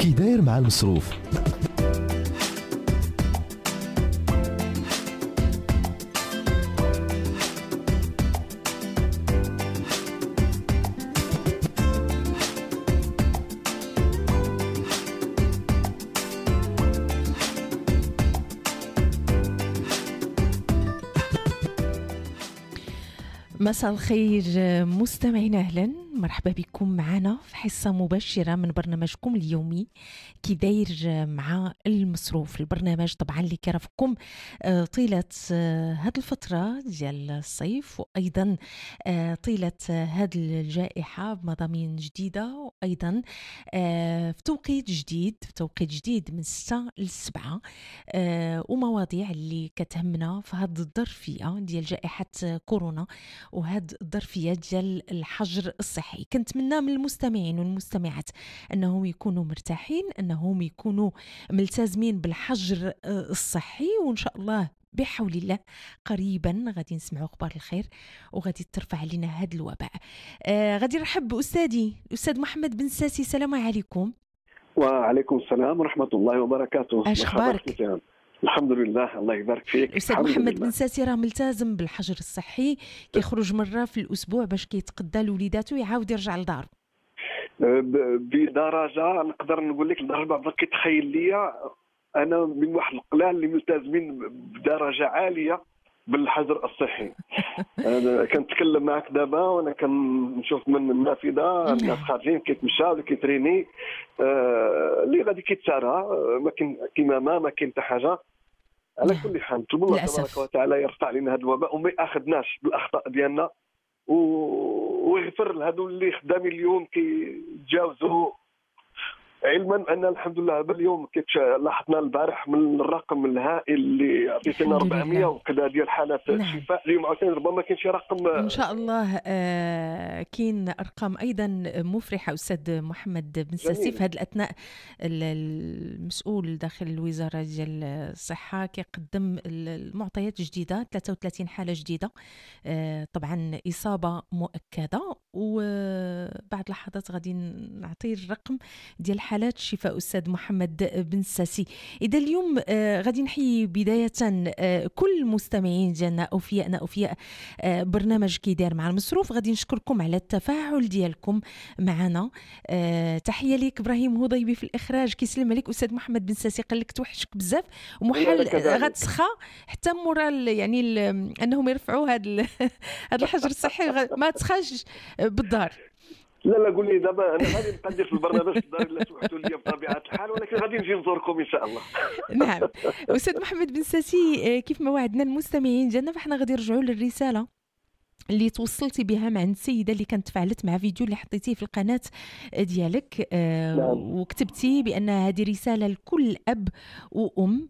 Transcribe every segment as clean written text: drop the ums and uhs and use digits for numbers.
كي داير مع المصروف. مساء الخير مستمعينا، أهلا مرحبا بكم معنا في حصة مباشرة من برنامجكم اليومي كي داير مع المصروف. البرنامج طبعا اللي كيرافقكم طيلة هذه الفترة ديال الصيف، وأيضا طيلة هذه الجائحة بمضامين جديدة، وأيضا في توقيت جديد من 6 ل 7، ومواضيع اللي كتهمنا في هذه الظرفية ديال جائحة كورونا وهاد الظرفية ديال الحجر الصحي. كنتمنى من المستمعين والمستمعات أنهم يكونوا مرتاحين، أنهم يكونوا ملتزمين بالحجر الصحي، وإن شاء الله بحول الله قريبا غادي نسمعوا أخبار الخير وغادي ترفع علينا هاد الوباء. غادي نرحب بأستاذي الأستاذ محمد بن ساسي. السلام عليكم. وعليكم السلام ورحمة الله وبركاته. اش اخبارك؟ الحمد لله، الله يبارك فيك. الأستاذ محمد بن ساسي راه ملتزم بالحجر الصحي، كيخرج مرة في الأسبوع باش كيتقدى لوليداته ويعاود يرجع لدارو. بدرجة نقدر نقول لك لدرجة بعض كيتخيل ليا أنا من واحد القلال اللي ملتزمين بدرجة عالية بالحجر الصحي. أنا كنتكلم معك دابا وأنا كنشوف من النافذة الناس خارجين كيتمشاو ولا كيتريني، اللي غادي كيتسارى، ما كاين كمامة، ما كاين حتى حاجة. على كل حال نطلب الله تبارك وتعالى يرفع علينا هذا الوباء وما ياخذناش بالاخطاء ديالنا، ويغفر لهذو اللي خدامين اليوم كيتجاوزوا، علما ان الحمد لله اليوم لاحظنا البارح من الرقم الهائل اللي عطيتنا 400 وكذا ديال حالات الشفاء. اليوم عاوتاني ربما كاين شي رقم ان شاء الله. كاين ارقام ايضا مفرحه استاذ محمد بن ساسي. في هذه الاثناء المسؤول داخل الوزاره ديال الصحه كيقدم المعطيات جديده، 33 حاله جديده، طبعا اصابه مؤكده، وبعد لحظات غادي نعطي الرقم ديال حالات الشفاء أستاذ محمد بن ساسي. إذا اليوم غادي نحيي بداية كل مستمعين ديالنا أوفياء برنامج كي داير مع المصروف. غادي نشكركم على التفاعل ديالكم معنا. تحية ليك إبراهيم هضيبي في الإخراج، كيسلم عليك أستاذ محمد بن ساسي، قال لك توحشك بزاف ومحال غتسخى حتى مورا يعني أنهم يرفعوا هذا الحجر الصحي ما تسخاش بالدار. لا قول لي دابا انا غادي نبقى ندير في البرنامج في الدار الا سمحتوا لي بطبيعه الحال، ولكن غادي نجي نزوركم ان شاء الله. نعم استاذ محمد بن ساسي، كيف ما وعدنا المستمعين ديالنا فاحنا غادي نرجعوا للرساله اللي توصلتي بها مع السيده اللي كانت تفاعلت مع فيديو اللي حطيتيه في القناه ديالك. وكتبتي بان هذه رساله لكل اب وام.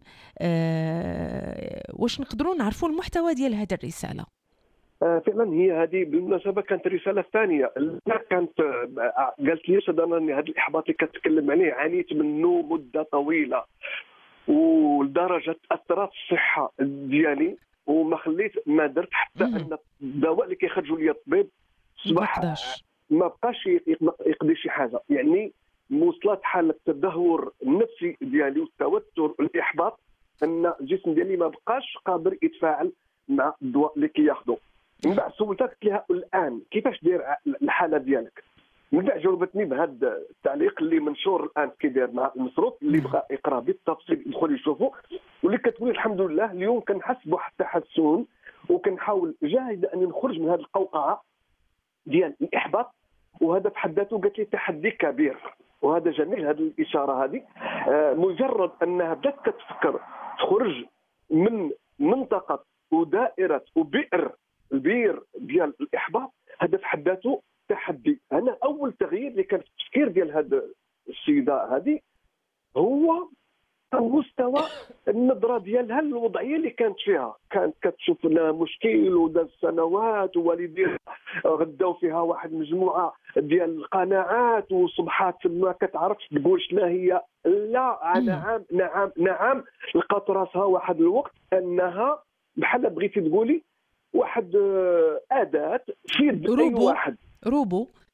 واش نقدروا نعرفوا المحتوى ديال هذه الرساله؟ فعلا هي هذه بالمناسبه كانت الرساله الثانيه كانت قالت لي صدرنا ان هذا الاحباط اللي كتكلم عليه عانيت منه مده طويله، ولدرجه اثرت الصحه ديالي وما خليت ما درت حتى ان الدواء اللي كيخرجوا لي الطبيب صباح ما بقاش يقضي شي حاجه. يعني وصلت حاله التدهور النفسي ديالي والتوتر والاحباط ان الجسم ديالي ما بقاش قادر يتفاعل مع الدواء اللي كياخذه. من بعد سولتها قلت لها الان كيفاش داير الحاله ديالك؟ من بعد جاوبتني بهذا التعليق اللي منشور الان كي داير مع المصروف، اللي بغى يقرا بالتفصيل يدخل يشوفه، واللي كتقول الحمد لله اليوم كنحس بواحد التحسن وكنحاول جاهد اني نخرج من هذه القوقعه ديال الاحباط. وهذا في حد ذاته قالت لي تحدي كبير، وهذا جميل هذه الاشاره هذه. مجرد انها بدات كتفكر تخرج من منطقه ودائره وبئر البير ديال الاحباط، هذا في حد ذاته تحدي. انا اول تغيير اللي كان في التفكير ديال هذه السيده هذه هو المستوى النظره ديالها الوضعيه اللي كانت فيها. كانت كتشوف لها مشكل وداز سنوات ووالديها غداو فيها واحد مجموعه ديال القناعات وصبحات ما كتعرفش تقول شنو هي. لا نعم لقات راسها واحد الوقت انها بحال بغيتي تقولي واحد اداه في يد اي واحد. روبو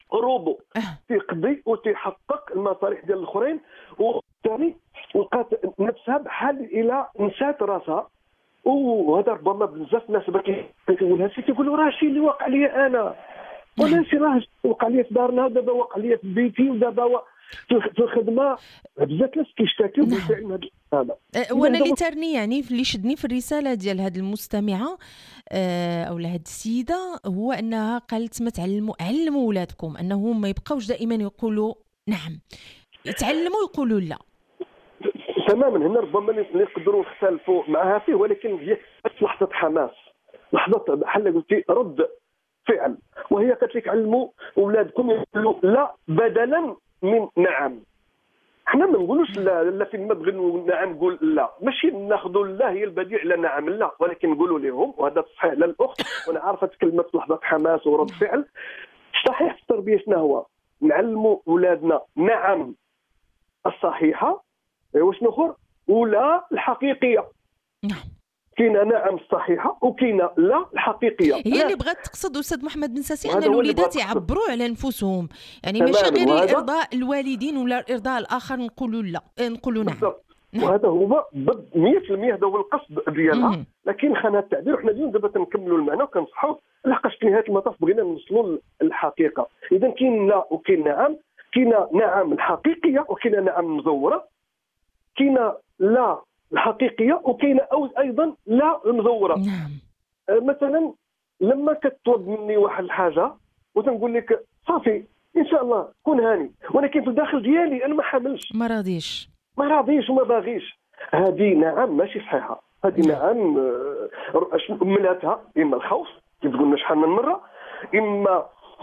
روبو تيقضي وتيحقق المصالح ديال الاخرين، وثاني لقات نفسها بحال الى نسات راسها. وهذا ربما بزاف الناس كيقولها شي كيقولوا راه شي اللي واقع لي انا، ولا شي راه وقع لي في دارنا، دابا واقع لي في بيتي، ودابا في الخدمه. بزاف الناس كيشتكيو بالفعل من هذا. وانا اللي ترني يعني اللي شدني في الرساله ديال هذه المستمعه او هذه السيده هو انها قالت ما علموا ولادكم انهم ما يبقاوش دائما يقولوا نعم، يتعلموا يقولوا لا. تماما. هنا ربما نقدروا نختلفوا معها فيه، ولكن هي لحظه حماس، لحظه بحال قلتي رد فعل، وهي قالت لك علموا اولادكم يقولوا لا بدلا من نعم. حنا ما نقولوش لا فين ما بغينا نعم نقول لا، ماشي ناخذوا لا هي البديع على نعم، لا، ولكن نقولوا لهم، وهذا صحيح للاخت، وانا عارفه كلمه لحظه حماس ورد فعل. صحيح في التربيه شنو هو؟ نعلموا اولادنا نعم الصحيحه وشنو اخر ولا الحقيقيه. نعم، كاينه نعم الصحيحه وكاينه لا الحقيقيه. هي اللي بغات تقصد استاذ محمد بن ساسي ان الوليدات يعبروا على انفسهم، يعني ماشي غير ارضاء الوالدين ولا ارضاء الاخر نقولوا لا نقولوا نعم. وهذا هو 100% هذا هو القصد ديالها، لكن خانها التعبير. وحنا اليوم دابا تنكملوا المعنى وكنصحوا، لحقاش في نهايه المطاف بغينا نوصلوا للحقيقه. اذا كاين لا وكاين نعم، كاينه نعم الحقيقيه وكاينه نعم مزوره، كاينه لا الحقيقيه وكاينه ايضا لا المزوره. نعم. مثلا لما كتطلب مني واحد الحاجه وتنقول لك صافي ان شاء الله كون هاني، ولكن في الداخل ديالي انا ما حاملش، ما راضيش وما باغيش، هذه نعم ماشي صحيحه. هذه نعم ملاتها اما الخوف كيف قلنا شحال من مره، اما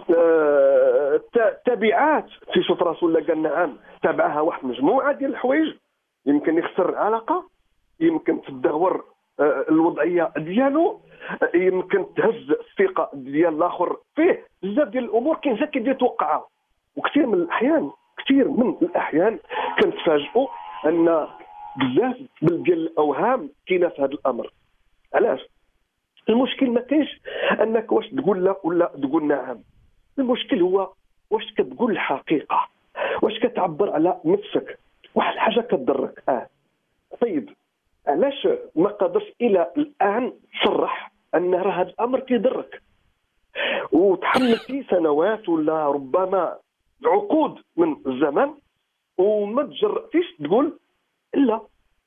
تبعات في شوف راسو ولا قال نعم تبعها واحد مجموعه ديال الحوايج، يمكن يخسر العلاقه، يمكن تدهور الوضعيه ديالو، يمكن تهز الثقه ديال الاخر فيه. بزاف ديال الامور كاين حتى كيدير توقعها، وكثير من الاحيان كنتفاجئوا ان بزاف ديال الاوهام كاينه في هذا الامر. علاش؟ المشكل ما كاينش انك واش تقول لا ولا تقول نعم، المشكل هو واش كتقول الحقيقه، واش كتعبر على نفسك. واحد الحاجه كتضرك طيب علاش ما قدرش الى الان تصرح ان راه هذا الامر كيضرك، وتحملتي سنوات ولا ربما عقود من الزمن وما تجرأتيش تقول لا.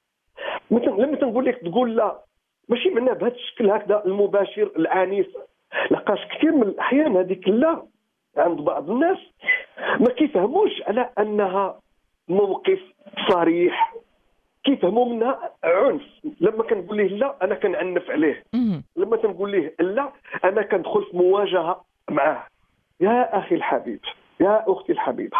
مثلا لما تنقول لك تقول لا ماشي معناه بهذا الشكل هكذا المباشر العنيف، لقاش كثير من الاحيان هذيك لا عند بعض الناس ما كيفهموش على انها موقف صريح، كيفهموا منها عنف. لما كنقول ليه لا انا كنعنف عليه، لما تنقول ليه لا انا كندخل في مواجهه معاه. يا اخي الحبيب، يا اختي الحبيبه،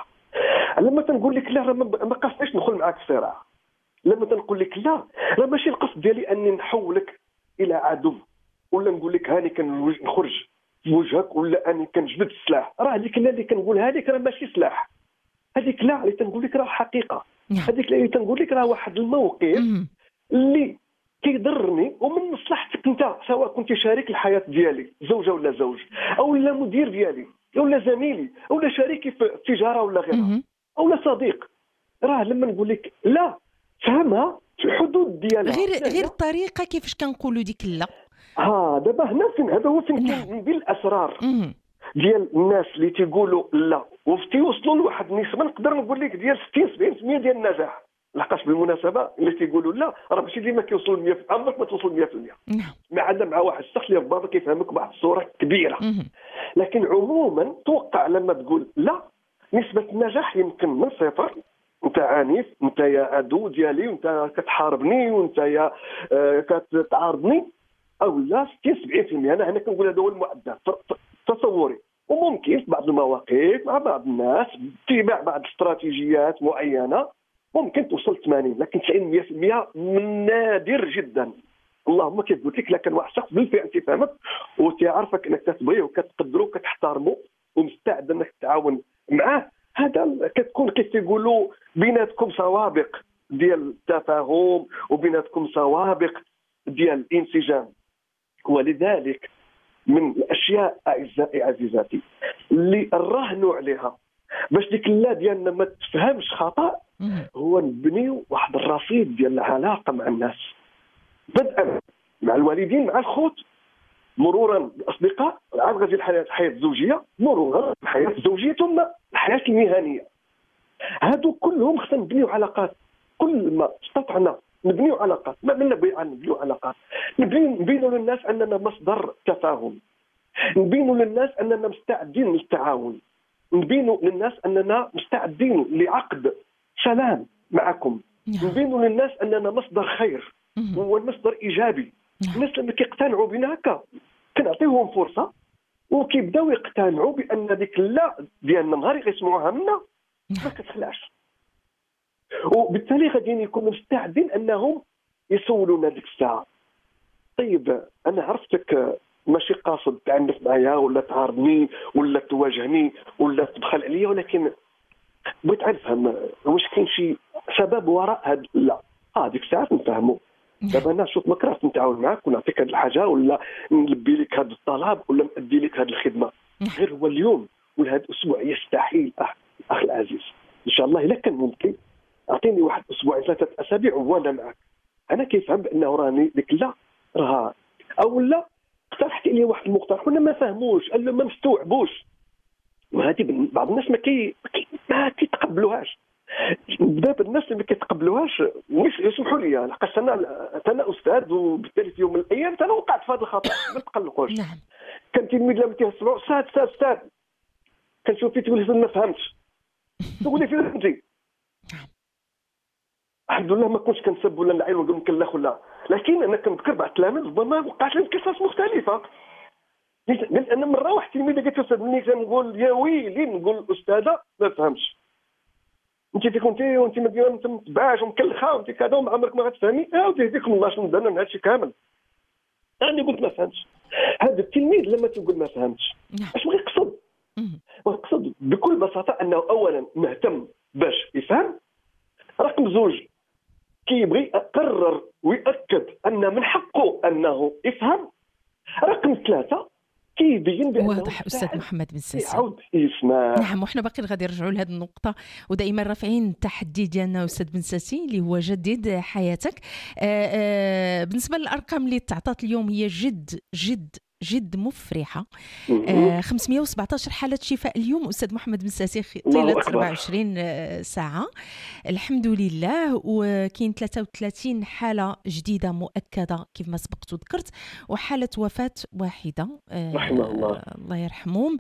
لما تنقول لك لا ما قصديش ندخل معاك في صراع، لما تنقول لك لا راه ماشي القصد ديالي اني نحولك الى عدو، ولا نقول لك هاني كنخرج في وجهك، ولا اني كنجبد السلاح. راه هذيك لا اللي كنقولها لك راه ماشي سلاح، هذيك لا اللي تنقول لك راه حقيقه، هذيك اللي تنقول لك راه واحد الموقف اللي كيضرني ومن مصلحتك انت، سواء كنت شريك الحياه ديالي زوجه ولا زوج، او لا مدير ديالي ولا زميلي ولا شريكي في التجاره ولا غيرها، او لا صديق. راه لما نقول لك لا فهمها في الحدود ديالها، غير الطريقه كيفاش كنقولوا ديك لا. دابا هنا فين هذا هو فين كاين بالاسرار ديال الناس اللي تيقولوا لا وتيوصلوا لواحد النسبه نقدر نقول لك ديال 60-70% ديال النجاح. لحقاش بالمناسبه اللي تيقولوا لا راه ماشي ديما كيوصلوا 100%، عمرك ما توصل 100%، ما عدا مع واحد الشخص اللي ربما كيفهمك بواحد الصوره كبيره. لكن عموما توقع لما تقول لا نسبه النجاح يمكن من 0، انت عنيف، انت يا عدو ديالي، وانت كتحاربني، وانت يا كتعارضني، او لا 60-70%. انا هنا كنقول هذا هو المعدل تصوري. وممكن في بعض المواقف مع بعض الناس باتباع بعض الاستراتيجيات معينه ممكن توصل 80، لكن 90% من نادر جدا. اللهم كيف قلت لك، لكن واحد الشخص بالفعل تفهمك وتعرفك انك كتبغيه وكتقدره وكتحترمه ومستعد انك تتعاون معاه، هذا كتكون كيف يقولوا بيناتكم سوابق ديال التفاهم وبيناتكم سوابق ديال الانسجام. ولذلك من الاشياء اعزائي عزيزاتي اللي نراهنوا عليها باش ديك لا ديالنا ما تفهمش خطا، هو نبنيو واحد الرصيد ديال العلاقه مع الناس، بدءا مع الوالدين مع الخوت، مرورا بالاصدقاء، عاد غادي الحياه الزوجيه، مرورا الحياه الزوجيه، ثم الحياه المهنيه. هادو كلهم خصنا نبنيو علاقات، كل ما استطعنا نبنيو علاقات، ما منا نبنيو علاقات، نبينوا للناس اننا مصدر تفاهم، نبينوا للناس اننا مستعدين للتعاون، نبينوا للناس اننا مستعدين لعقد سلام معكم، نبينوا للناس اننا مصدر خير ومصدر ايجابي. الناس لما كيقتنعوا بنا هكا كنعطيوهم فرصه وكيبداو يقتنعوا بان ديك لا ديالنا نهار يسمعوها منا ما كتخلعش، وبالتالي غادي يكونوا مستعدين انهم يسولونا ديك الساعه: طيب انا عرفتك ماشي قاصد تعنف معايا ولا تعارضني ولا تواجهني ولا تبخل عليا، ولكن بغيت نفهم واش كاين شي سبب وراء هاد لا. ديك الساعات نفهموا. دابا انا شوف ما كرهت نتعاون معاك ونعطيك هاد الحاجه ولا نلبي لك هاد الطلب ولا نأدي لك هاد الخدمه، غير هو اليوم ولا هاد الاسبوع يستحيل اخي العزيز. ان شاء الله الا كان ممكن اعطيني واحد اسبوع 3 اسابيع وانا معك. انا كيفهم بانه راني ديك لا راه او لا اقترحت لي واحد المقترح وانا ما فهموش، قال له ما مستوعبوش، وهذه بعض الناس ما كيتقبلوهاش. دابا الناس اللي ما كيتقبلوهاش يسمحوا لي، لحقاش انا استاذ، وبالتالي في يوم من الايام انا وقعت في هذا الخطا، ما تقلقوش. نعم. كان تلميذ لما كيسمعوا استاذ كنشوف فيه تقول لي ما فهمتش، تقول لي فين انت؟ الحمد لله ما كنتش كنسب ولا نلعب ولا نكلخ ولا، لكن انا كنذكر بعض التلاميذ ربما وقعت لهم قصص مختلفه. قال انا مره واحد تلميذه قالت استاذ مني كنقول يا ويلي نقول الاستاذه ما فهمش، انت كنتي وانت ما متبعاش ومكلخه وانت كذا وما عمرك ما غتفهمي، وتهديكم الله شنو درنا من هذا الشيء كامل. انا قلت ما فهمتش. هذا التلميذ لما تقول ما فهمتش اش بغى يقصد؟ يقصد بكل بساطه انه اولا مهتم باش يفهم، رقم 2 كيبغي يقرر ويأكد ان من حقه انه يفهم، رقم 3 كيبين بأنه واضح أستاذ محمد بن ساسي يعود يسمع. نعم، وحنا باقي غادي نرجعوا لهذه النقطة، ودائما رافعين التحدي ديالنا أستاذ بن ساسي اللي هو جديد حياتك. بالنسبة للأرقام اللي تعطات اليوم هي جد مفرحة. 517 حالة شفاء اليوم أستاذ محمد بن ساسي طيلة 24 ساعة الحمد لله، وكاين 33 حالة جديدة مؤكدة كيف ما سبقت وذكرت، وحالة وفاة واحدة رحمه الله، الله يرحمهم.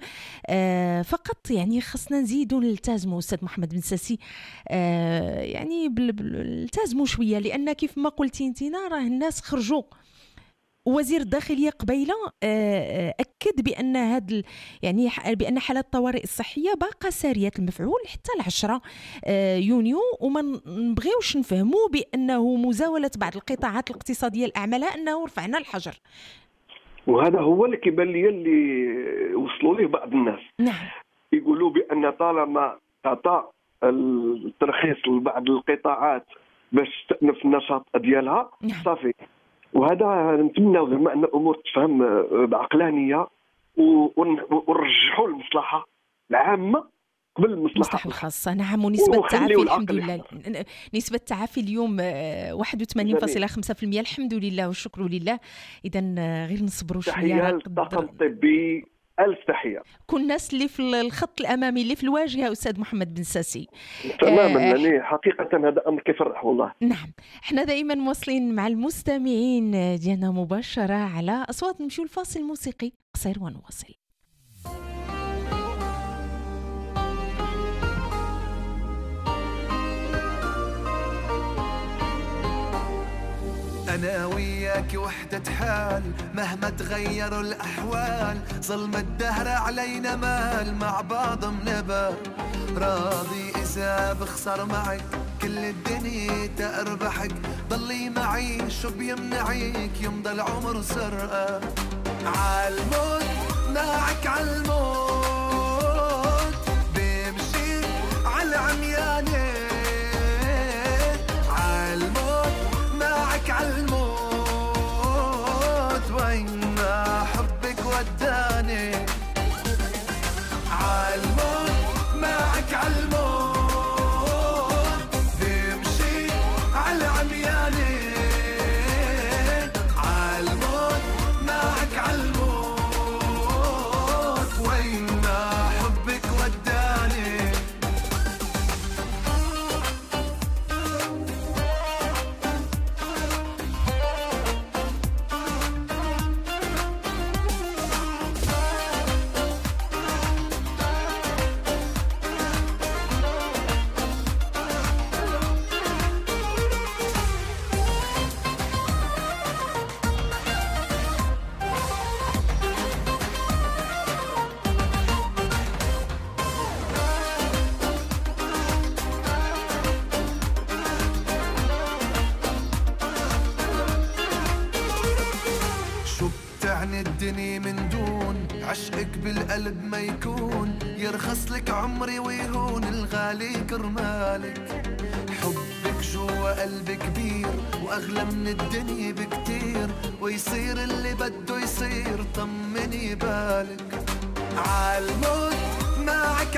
فقط يعني خصنا نزيدوا نلتزموا أستاذ محمد بن ساسي، يعني نلتزموا شوية، لأن كيف ما قلتي انتينا راه الناس خرجوا. وزير الداخلية قبيلة أكد بأن يعني بأن حالات الطوارئ الصحية باقة سارية المفعول حتى 10 يونيو، وما نبغيوش نفهموا بأنه مزاولة بعض القطاعات الاقتصادية لأعمالها أنه رفعنا الحجر. وهذا هو اللي كيبان لي اللي وصلوا ليه بعض الناس. نعم. يقولوا بأن طالما تعطى الترخيص لبعض القطاعات باش تستأنف النشاط ديالها صافي. وهذا نتمنى زعما ان الامور تفهم بعقلانيه ونرجحوا المصلحه العامه قبل المصلحه الخاصه. نعم. ونسبه التعافي الحمد لله، نسبه التعافي اليوم 81.5% الحمد لله والشكر لله. اذا غير نصبروا شويه. تحيه للطاقم الطبي، ألف تحية. كل الناس اللي في الخط الأمامي اللي في الواجهة أستاذ محمد بن ساسي. تماما. يعني حقيقة هذا أمر كيفرح والله. نعم. احنا دائما مواصلين مع المستمعين ديالنا مباشرة على أصوات. نمشيو الفاصل موسيقي قصير ونواصل. أنا وياك وحدة حال مهما تغيروا الأحوال، ظلم الدهر علينا مال مع بعض منبال. راضي إذا بخسر معك كل الدنيا تأربحك، ضلي معي شو بيمنعك يمضى العمر سرقة. عالموت معك عالموت بمشي عالعميانة، عالموت وين ما حبك وداني. الدنيا من دون عشقك بالقلب ما يكون، يرخص لك عمري ويهون الغالي كرمالك. حبك جوا قلبي كبير وأغلى من الدنيا بكتير، ويصير اللي بده يصير طمني بالك. عالموت معك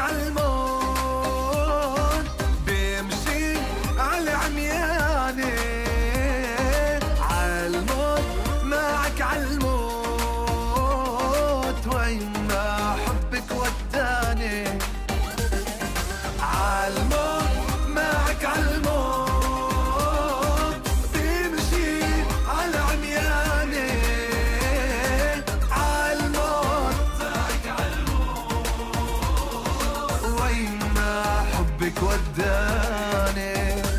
عالموت بمشي على عمياني، عالموت معك عالموت وين ما حبك وداني. عالموت معك عالموت بمشي على عمياني، عالموت معك عالموت وين ما حبك وداني.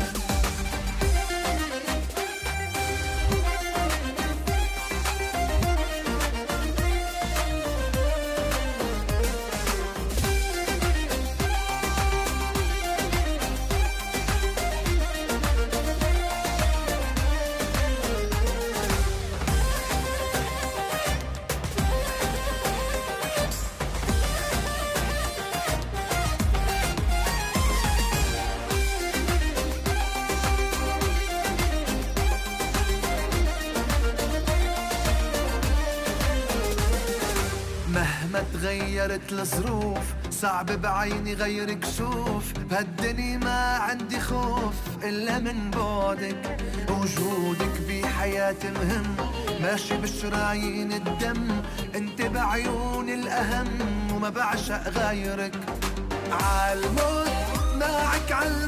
مهما تغيرت الظروف صعب بعيني غيرك شوف، بهالدنيا ما عندي خوف إلا من بعدك. وجودك بحياتي مهم، ماشي بشرايين الدم، انت بعيوني الأهم وما بعشق غيرك. عالموت معك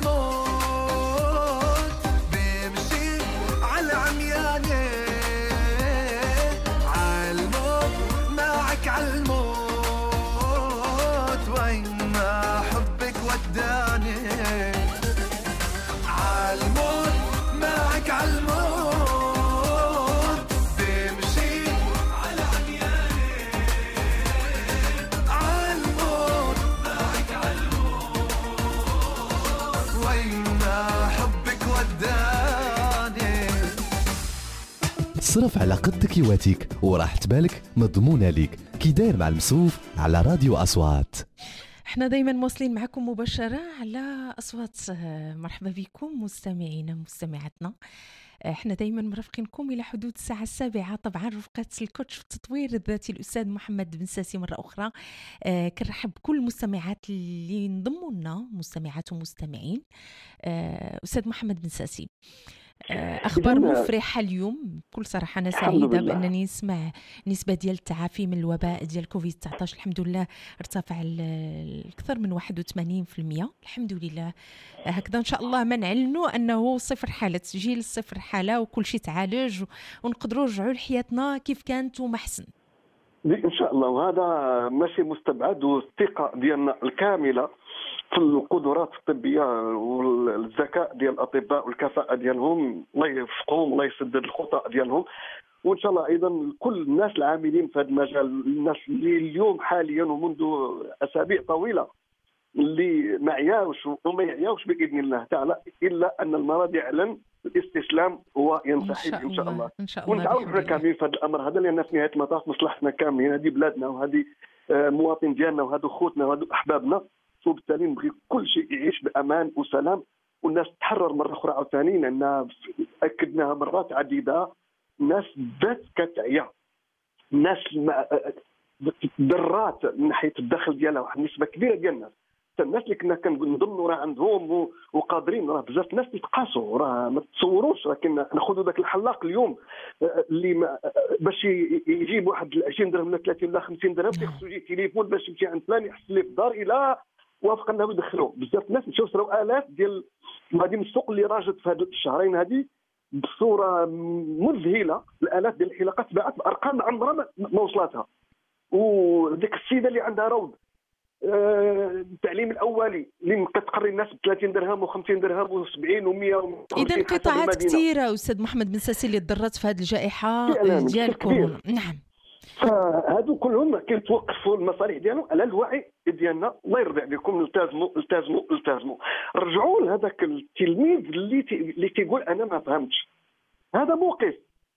عالموت بمشي على عمياني، معك عالموت وين ما حبك وداني. عالموت معك عالموت بمشي على عمياني، عالموت معك عالموت وين ما حبك وداني. صرف علاقتك واتيك وراح تبالك مضمونة ليك. كي داير مع المصروف على راديو أصوات. احنا دايما مواصلين معكم مباشرة على أصوات. مرحبا بكم مستمعينا مستمعاتنا. احنا دايما مرافقينكم إلى حدود الساعة 7، طبعا رفقة الكوتش في التطوير الذاتي الأستاذ محمد بن ساسي. مرة أخرى كنرحب بكل المستمعات اللي انضموا لنا، مستمعات ومستمعين. أستاذ محمد بن ساسي، أخبار مفرحة اليوم. بكل صراحة أنا سعيدة بأنني نسمع نسبة ديال التعافي من الوباء ديال كوفيد-19 الحمد لله ارتفع أكثر من 81%. الحمد لله. هكذا إن شاء الله ما نعلنوا أنه صفر حالة، تسجيل صفر حالة وكل شيء تعالج ونقدروا نرجعوا لحياتنا كيف كانت وما حسن إن شاء الله. وهذا ماشي مستبعد، والثقة ديالنا الكاملة في القدرات الطبيه والذكاء ديال الاطباء والكفاءه ديالهم، الله يوفقهم الله يسدد الخطا ديالهم. وان شاء الله ايضا كل الناس العاملين في هذا المجال، الناس اللي اليوم حاليا ومنذ اسابيع طويله اللي ما عياوش وما يعياوش باذن الله تعالى، الا ان المرض يعلن الاستسلام هو ينسحب ان شاء الله. ونتعاون حنا كاملين في هذا الامر هذا، لان في نهايه المطاف مصلحتنا كاملين، هذه بلادنا وهذه مواطن ديالنا وهذو خوتنا وهذو احبابنا، وبالتالي نبغي كل شيء يعيش بامان وسلام والناس تحرر مره اخرى. عاوتاني لان اكدناها مرات عديده، الناس بدات كتعيا، الناس ضرات من ناحيه الدخل ديالها واحد النسبه كبيره ديال الناس، الناس اللي كنا كنظنوا راه عندهم وقادرين، راه بزاف الناس اللي تقاسوا، راه ما تصوروش. راه ناخذوا ذاك الحلاق اليوم اللي باش يجيب واحد 20 درهم ولا 30 ولا 50 درهم خصو يجي تليفون باش يمشي عند فلان يحصل ليه في الدار الى وافق انه يدخلوه. بزاف الناس مشاو شراو الاف ديال غادي من السوق اللي راجت في هاد الشهرين هذه بصوره مذهله، الالاف ديال الحلاقات باعت بارقام عمرها ما وصلتها. وديك السيده اللي عندها روض التعليم الاولي اللي كتقري الناس ب 30 درهم و50 درهم و70 و100. اذا قطاعات كثيره استاذ محمد بن ساسي اللي تضررت في هذه الجائحه ديال كورونا. نعم، فهادو كلهم كيتوقفوا المصالح ديالهم على الوعي ديالنا. الله يرضي عليكم، التزموا رجعوا لهذاك التلميذ اللي تيقول انا ما فهمتش. هذا موقف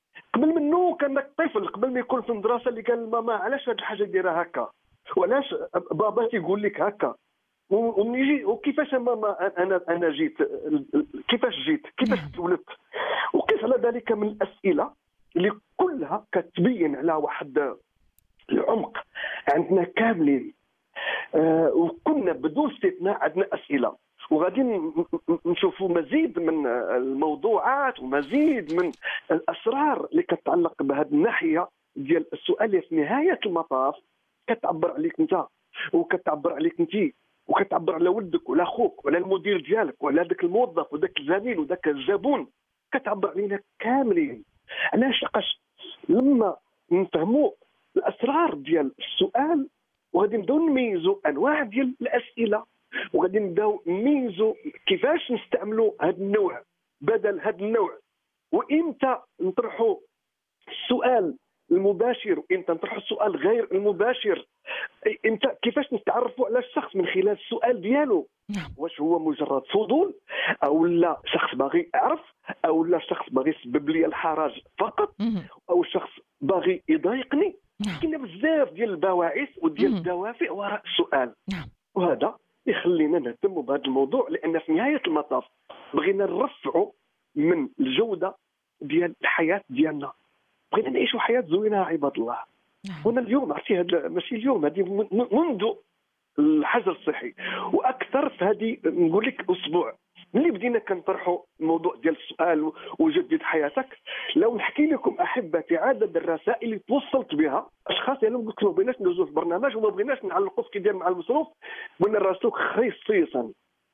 قبل منه كانك طفل، قبل ما يكون في المدرسه اللي قال ماما علاش هاد الحاجه دايره هكا، وعلاش بابا تيقول لك هكا، ومن يجي وكيفاش ماما انا جيت، كيفاش تولدت. وقيس على ذلك من الاسئله اللي كلها كتبين على واحد العمق عندنا كاملين. وكنا بدون استثناء عندنا اسئله، وغادي نشوفوا مزيد من الموضوعات ومزيد من الاسرار اللي كتتعلق بهذه الناحيه ديال السؤال اللي في نهايه المطاف كتعبر عليك انت، وكتعبر عليك انت، وكتعبر على ولدك وعلى اخوك وعلى المدير ديالك وعلى ذاك الموظف وذاك الزميل وذاك الزبون، كتعبر علينا كاملين. علاش؟ لقاش لما نفهموا الاسرار ديال السؤال وغادي نبداو نميزوا انواع ديال الاسئله، وغادي نبداو نميزوا كيفاش نستعملوا هذا النوع بدل هذا النوع، وامتى نطرحوا السؤال المباشر وامتى نطرحوا السؤال غير المباشر، امتى كيفاش نتعرفوا على الشخص من خلال السؤال ديالو، واش هو مجرد فضول او لا شخص باغي يعرف، او لا شخص باغي يسبب لي الحرج فقط، او شخص باغي يضايقني. كاين بزاف ديال البواعث وديال الدوافع وراء السؤال، وهذا يخلينا نهتموا بهذا الموضوع، لان في نهايه المطاف بغينا نرفعوا من الجوده ديال الحياه ديالنا، بغينا نعيشوا حياه زوينه عباد الله. هنا اليوم عرفتي هذا ماشي اليوم، هذه منذ الحجر الصحي واكثر، في هذه نقول لك اسبوع ملي بدينا كنطرحوا الموضوع ديال السؤال وجدد حياتك. لو نحكي لكم احبتي عدد الرسائل اللي توصلت بها اشخاص يعني قلت لهم بغيناش ندوزوا في برنامج وما بغيناش نعلقوا في كيدير مع المصروف، بغينا نراسلوك خصيصا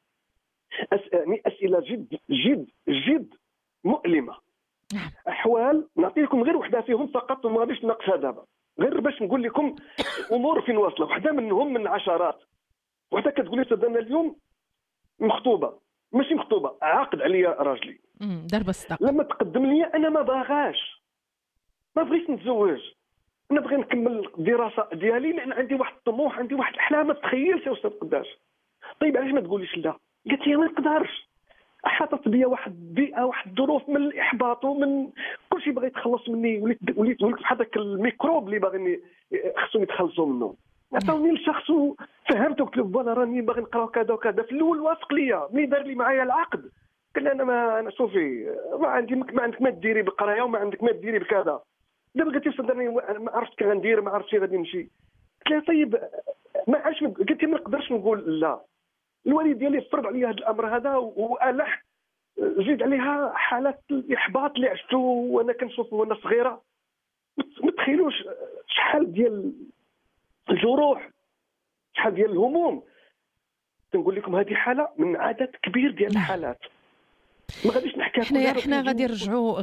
اسئله جد جد جد مؤلمه. احوال نعطي لكم غير وحده فيهم فقط وما غاديش نناقشها دابا، غير باش نقول لكم امور فين واصله. وحده منهم من عشرات، وحده كتقول لي صدقنا اليوم مخطوبه، ماشي مخطوبه، عاقد عليا راجلي ضربه صدق، لما تقدم لي انا ما بغيتش نتزوج، انا بغي نكمل الدراسه ديالي لان عندي واحد الطموح، عندي واحد الاحلام ما تخيلش يا استاذ قداش. طيب علاش ما تقوليش لا؟ قالت لي ما نقدرش، احاطت بيا واحد البيئه، واحد الظروف من الاحباط ومن كل شيء بغى يتخلص مني، وليت بحال هذاك الميكروب اللي باغي خصهم يتخلصوا منه. عطاوني الشخص وفهمته، قلت له فوالا راني باغي نقرا كذا وكذا. في الاول واثق ليا، ملي دار لي معايا العقد قال انا شوفي ما عندك ما ديري بالقرايه وما عندك ما ديري بكذا. دابا قلت لي صدقني ما عرفت كي غندير، ما عرفتش غادي نمشي. قلت لها طيب ما عادش، قلت لي ما نقدرش نقول لا. الوالد ديالي فرض عليا هذا الامر هذا والح، زيد عليها حالات الاحباط اللي عشتو وانا كنشوف وانا صغيره. ما تخيلوش شحال ديال الجروح، شحال ديال الهموم. تنقول لكم هذه حاله من عدد كبير ديال الحالات، ما غاديش نحكيها. احنا غادي نرجعوا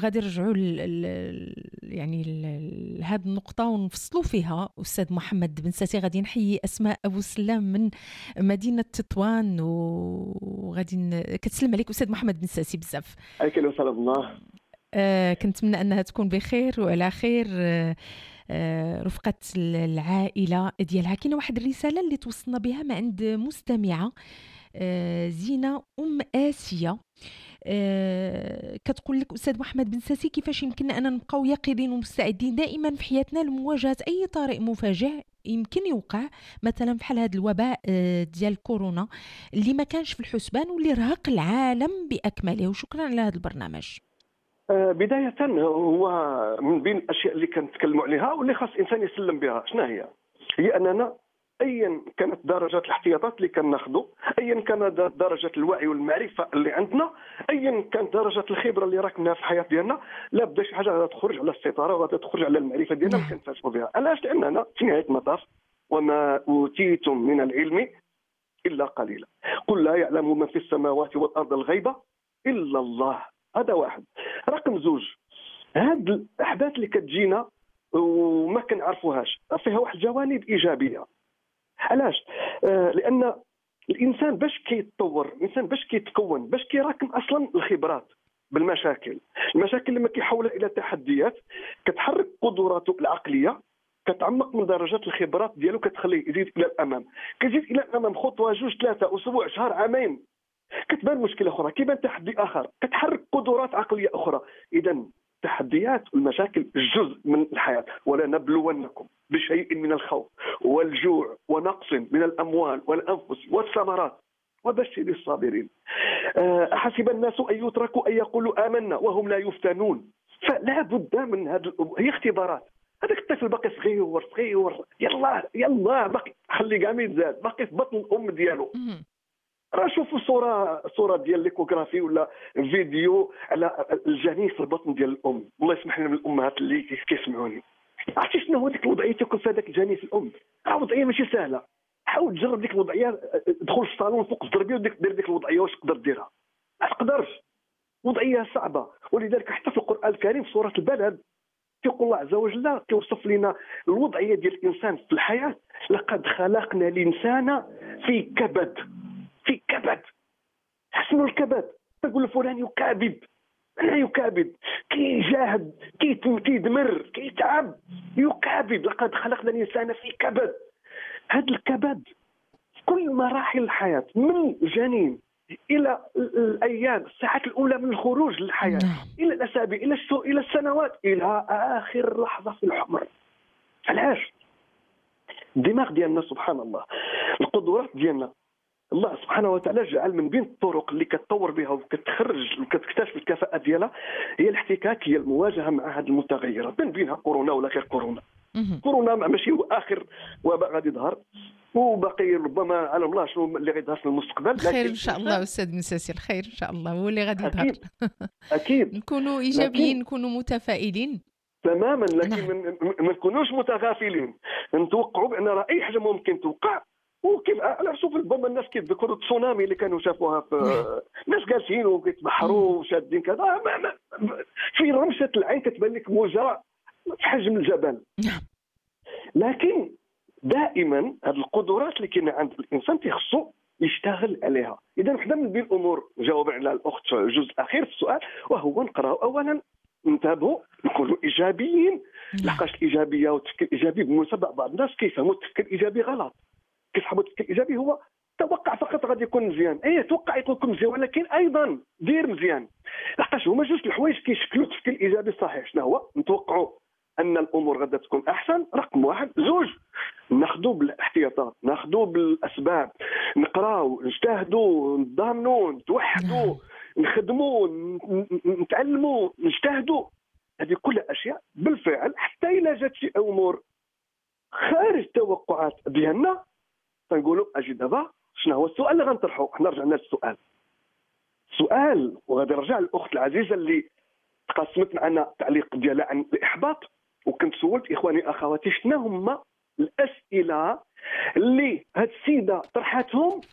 يعني لهذه النقطه ونفصلوا فيها. استاذ محمد بنساسي، غادي نحيي اسماء ابو سلام من مدينه تطوان، وغادي كتسلم عليك استاذ محمد بنساسي بزاف. عليك وسلام الله. كنتمنى انها تكون بخير وعلى خير، رفقة العائلة ديالها. كاينه واحد الرسالة اللي توصلنا بها من عند مستمعة زينة آسيا، كتقول لك أستاذ محمد بنساسي، كيفاش يمكننا أن نبقاو يقظين ومستعدين دائما في حياتنا لمواجهة أي طارئ مفاجئ يمكن يوقع، مثلا بحال هذا الوباء ديال كورونا اللي ما كانش في الحسبان واللي رهق العالم بأكمله. وشكرا على هذا البرنامج. بداية هو من بين الأشياء اللي كنتكلموا عليها واللي خاص الإنسان يسلم بها، شنو هي أننا أيا كانت درجات الاحتياطات اللي كناخذوا، أيا كانت درجة الوعي والمعرفة اللي عندنا، أيا كانت درجة الخبرة اللي راكناها في الحياة ديالنا، لا بدا شي حاجة غادي تخرج على السيطرة وغادي تخرج على المعرفة ديالنا ما كنفاتوا بها. علاش؟ لأننا في نهاية المطاف وما أوتيتم من العلم إلا قليلا، قل لا يعلم من في السماوات والأرض الغيبة إلا الله. هذا واحد. رقم زوج، هاد الاحداث اللي كتجينا وما كنعرفوهاش فيها واحد الجوانب ايجابيه. علاش؟ لان الانسان باش كيتطور، الانسان باش كيتكون، باش كيراكم اصلا الخبرات بالمشاكل، المشاكل لما كيحولها الى تحديات كتحرك قدراته العقليه، كتعمق من درجات الخبرات ديالو، كتخليه يزيد الى الامام، كيزيد الى الامام خطوه جوج ثلاثه اسبوع شهر عامين، كتبان مشكله اخرى، كيبان تحدي اخر، كتحرك قدرات عقليه اخرى. اذا التحديات والمشاكل جزء من الحياة. ولنبلونكم بشيء من الخوف والجوع ونقص من الأموال والأنفس والثمرات وبشر الصابرين. أحسب الناس أن يتركوا أن يقولوا آمنا وهم لا يفتنون. فلا بد من هذه الأمور، هي اختبارات. هذاك الطفل باقي صغير يلا باقي خلي كاع ما يتزاد، باقي في بطن الأم ديالو. راه شوفوا صوره ديال ليكوغرافي ولا فيديو على الجنين في البطن ديال الام. الله يسمح لنا من الامهات اللي كيسمعوني. عرفتي شنو هو ديك الوضعيه تكون في هذاك الجنين في الام؟ وضعيه ماشي سهله. حاول تجرب ديك الوضعيه، دخل للصالون فوق الضربيه ودير ديك الوضعيه واش تقدر ديرها. ما تقدرش، وضعيه صعبه. ولذلك حتى في القران الكريم في سوره البلد يقول الله عز وجل كيوصف لنا الوضعيه ديال الانسان في الحياه. لقد خلقنا الانسان في كبد. شنو الكبد؟ تقول فلان يكابد. أنا يكابد، كيجاهد، كيدمر، كيتعب، يكابد. لقد خلقنا الإنسان في كبد. هذا الكبد في كل مراحل الحياة، من الجنين إلى الأيام، الساعات الأولى من الخروج للحياة، إلى الأسابيع، إلى السنوات، إلى آخر لحظة في العمر. علاش؟ الدماغ ديالنا سبحان الله، القدرات ديالنا الله سبحانه وتعالى جعل من بين الطرق اللي كتطور بها وكتخرج وكتكتشف الكفاءة ديالها هي الاحتكاك، هي المواجهة مع هذه المتغيرات، من بينها كورونا ولا غير كورونا. كورونا ماشي هو آخر وباء غادي يظهر، وباقي ربما على الله شنو اللي غيظهر في المستقبل. خير ان شاء الله استاذ مساسي، الخير ان شاء الله هو اللي غادي يظهر. اكيد نكونوا ايجابيين، نكونوا متفائلين تماما، لكن ما نكونوش متغافلين. نتوقعوا بان راه اي حاجه ممكن توقع. وكيف انا نشوف ربما الناس كيتذكروا التسونامي اللي كانوا شافوها في ناس جالسين وكيتبحروا وشادين كذا، في رمشه العين كتبان لك موجه في حجم الجبل. لكن دائما هذه القدرات اللي كاينه عند الانسان تيخصو يشتغل عليها. اذا وحده من بين الامور جاوب على الاخت الجزء الاخير في السؤال، وهو نقراو اولا، ننتبهوا، نكونوا ايجابيين. لقاش الايجابيه والتفكير الايجابي بالمناسبه بعض الناس كيفهموا التفكير الايجابي غلط. كيفهموا التفكير الايجابي هو توقع فقط غادي يكون مزيان. توقع يكون مزيان، ولكن ايضا دير مزيان. لقاش هما جوج الحوايج كيشكلوا التفكير الايجابي الصحيح. شنو هو؟ نتوقعوا ان الامور غادا تكون احسن، رقم واحد. زوج، ناخذوا بالاحتياطات، ناخذوا بالاسباب، نقراو، نجتهدوا، نضامنوا، نتوحدوا، نخدموا، نتعلموا، نجتهدوا. هذه كلها اشياء بالفعل حتى الى جات شي امور خارج التوقعات ديالنا تنقولوا اجي دابا شنو هو السؤال اللي غنطرحه. حنا رجعنا للسؤال، وغادي نرجع للاخت العزيزه اللي تقاسمت معنا التعليق ديالها عن الاحباط. وكنت سولت اخواني اخواتي شنو هما الاسئله اللي هاد السيده طرحتهم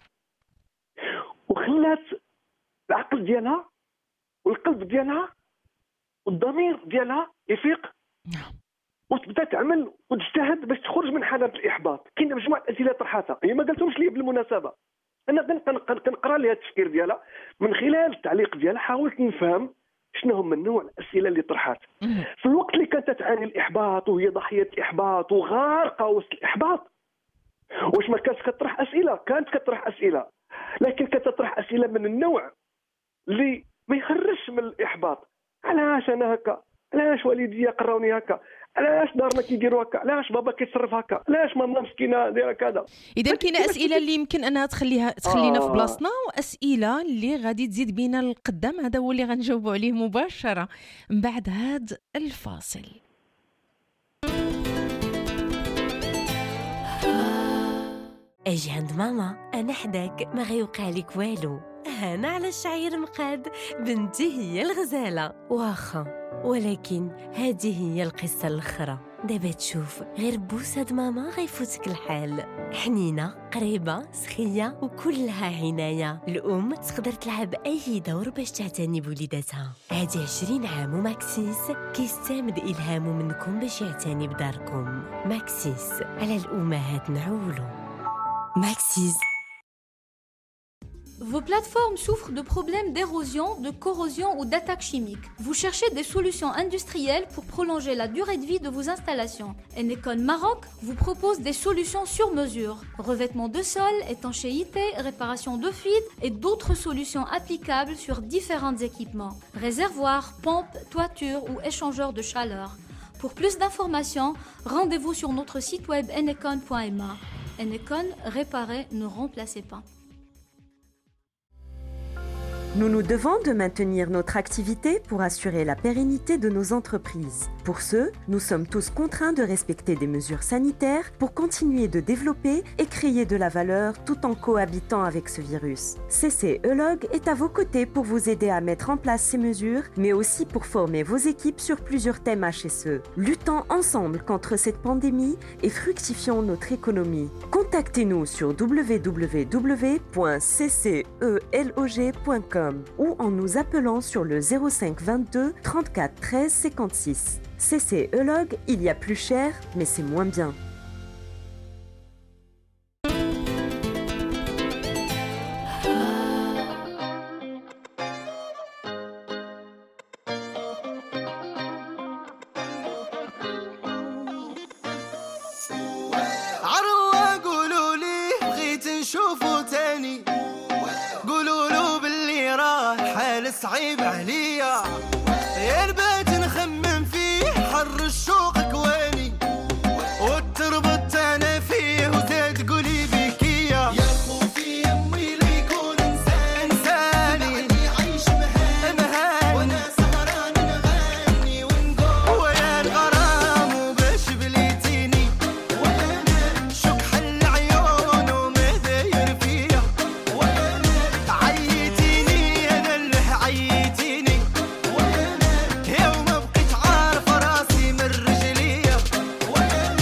وخلات العقل ديالها والقلب ديالها والضمير ديالها يفيق وتبدا تعمل وتجتهد باش تخرج من حاله الاحباط. كاينه مجموعه اسئله طرحتها، هي ما قالتهمش لي بالمناسبه. انا كنقرا لها التفكير ديالها من خلال التعليق ديالها، حاولت نفهم شنو هما النوع الاسئله اللي طرحات في الوقت اللي كانت تعاني الاحباط وهي ضحيه الاحباط وغارقه وسط الاحباط. واش ما كانتش كتطرح اسئله؟ كانت كتطرح اسئله، لكن كتطرح اسئله من النوع اللي ما يخرجش من الاحباط. علاش انا هكا؟ علاش والديا قراوني هكا؟ علاش دارنا كيديروا هكا؟ علاش بابا كيتصرف هكا؟ علاش ماما مسكينه دايره كذا؟ اذا كاينه اسئله اللي يمكن انها تخلينا في بلاصتنا، واسئله اللي غادي تزيد بينا القدام. هذا هو اللي غنجاوبوا عليه مباشره من بعد هذا الفاصل. اجي عند ماما، انا حداك ما غيوقع لك والو. هانا على الشعير مقاد، بنتي هي الغزاله واخا، ولكن هذه هي القصه الاخرى. دابا تشوف غير بوسه ماما غيفوتك الحال. حنينه، قريبه، سخيه وكلها عنايه. الام تقدر تلعب اي دور باش تعتني بوليداتها. هادي 20 عام وماكسيس كيستمد الهامه منكم باش يعتني بداركم. ماكسيس، على الامهات نعولو. ماكسيس. Vos plateformes souffrent de problèmes d'érosion, de corrosion ou d'attaques chimiques. Vous cherchez des solutions industrielles pour prolonger la durée de vie de vos installations. Enecon Maroc vous propose des solutions sur mesure. Revêtement de sol, étanchéité, réparation de fuites et d'autres solutions applicables sur différents équipements. Réservoirs, pompes, toitures ou échangeurs de chaleur. Pour plus d'informations, rendez-vous sur notre site web enecon.ma. Enecon, réparez, ne remplacez pas. Nous nous devons de maintenir notre activité pour assurer la pérennité de nos entreprises. Pour ce, nous sommes tous contraints de respecter des mesures sanitaires pour continuer de développer et créer de la valeur tout en cohabitant avec ce virus. CCELOG est à vos côtés pour vous aider à mettre en place ces mesures, mais aussi pour former vos équipes sur plusieurs thèmes HSE. Luttons ensemble contre cette pandémie et fructifions notre économie. Contactez-nous sur www.ccelog.com ou en nous appelant sur le 05 22 34 13 56. CCELOG, il y a plus cher, mais c'est moins bien. صعيب عليا يا البيت نخمم فيه حر الشوق كواني وتربط انا فيه وزاد تقولي بكيا يا خوفي امي ليكون انساني يعيش مهاني وانا سهران نغني ونقول ويا الغرام وباش بليتيني وانا شك حل عيون وما داير فيا وانا عيتيني انا اللي عيتيني وانا يوم بقيت عارف راسي من رجليا وانا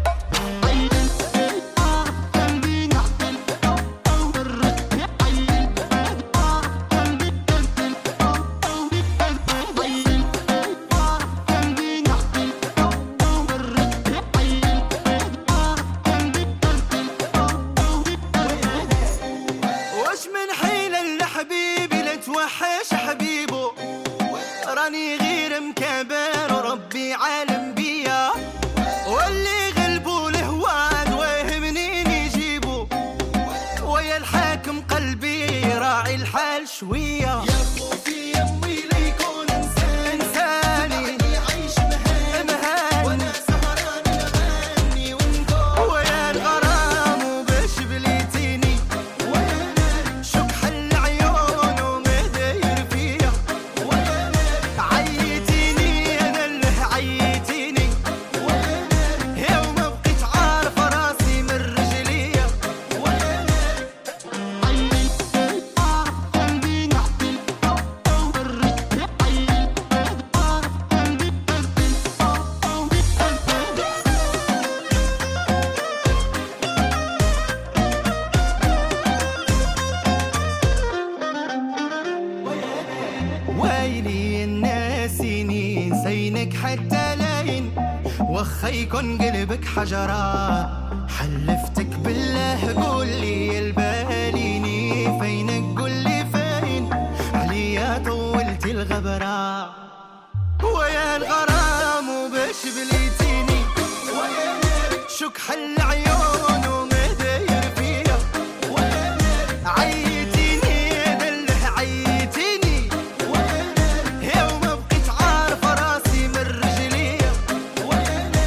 واش من حيلة لحبيبي لا توحش حبيبو راني غير مكابر وربي عالم بيا واللي غلبوا الهواد واه منين يجيبو ويا الحاكم قلبي راعي الحال شوية يا خوفي امي ليكون انساني يعيش مهاني وانا سهران نغني ونقول ويا الغرام وباش بليتيني وانا شك حل عيون وما داير فيا وانا عيتيني انا اللي عيتيني وانا يوم بقيت عارف راسي من رجليا وانا ويلي الناسيني نسينك حتى لاين وخا يكون قلبك حجرة حلفتك بالله قولي الباليني فينك قولي فين عليا طولتي الغبرة ويا الغرام وباش بليتيني وانا شك حل عيون وما داير فيا وانا عيتيني انا اللي عيتيني وانا يوم بقيت عارف راسي من رجليا وانا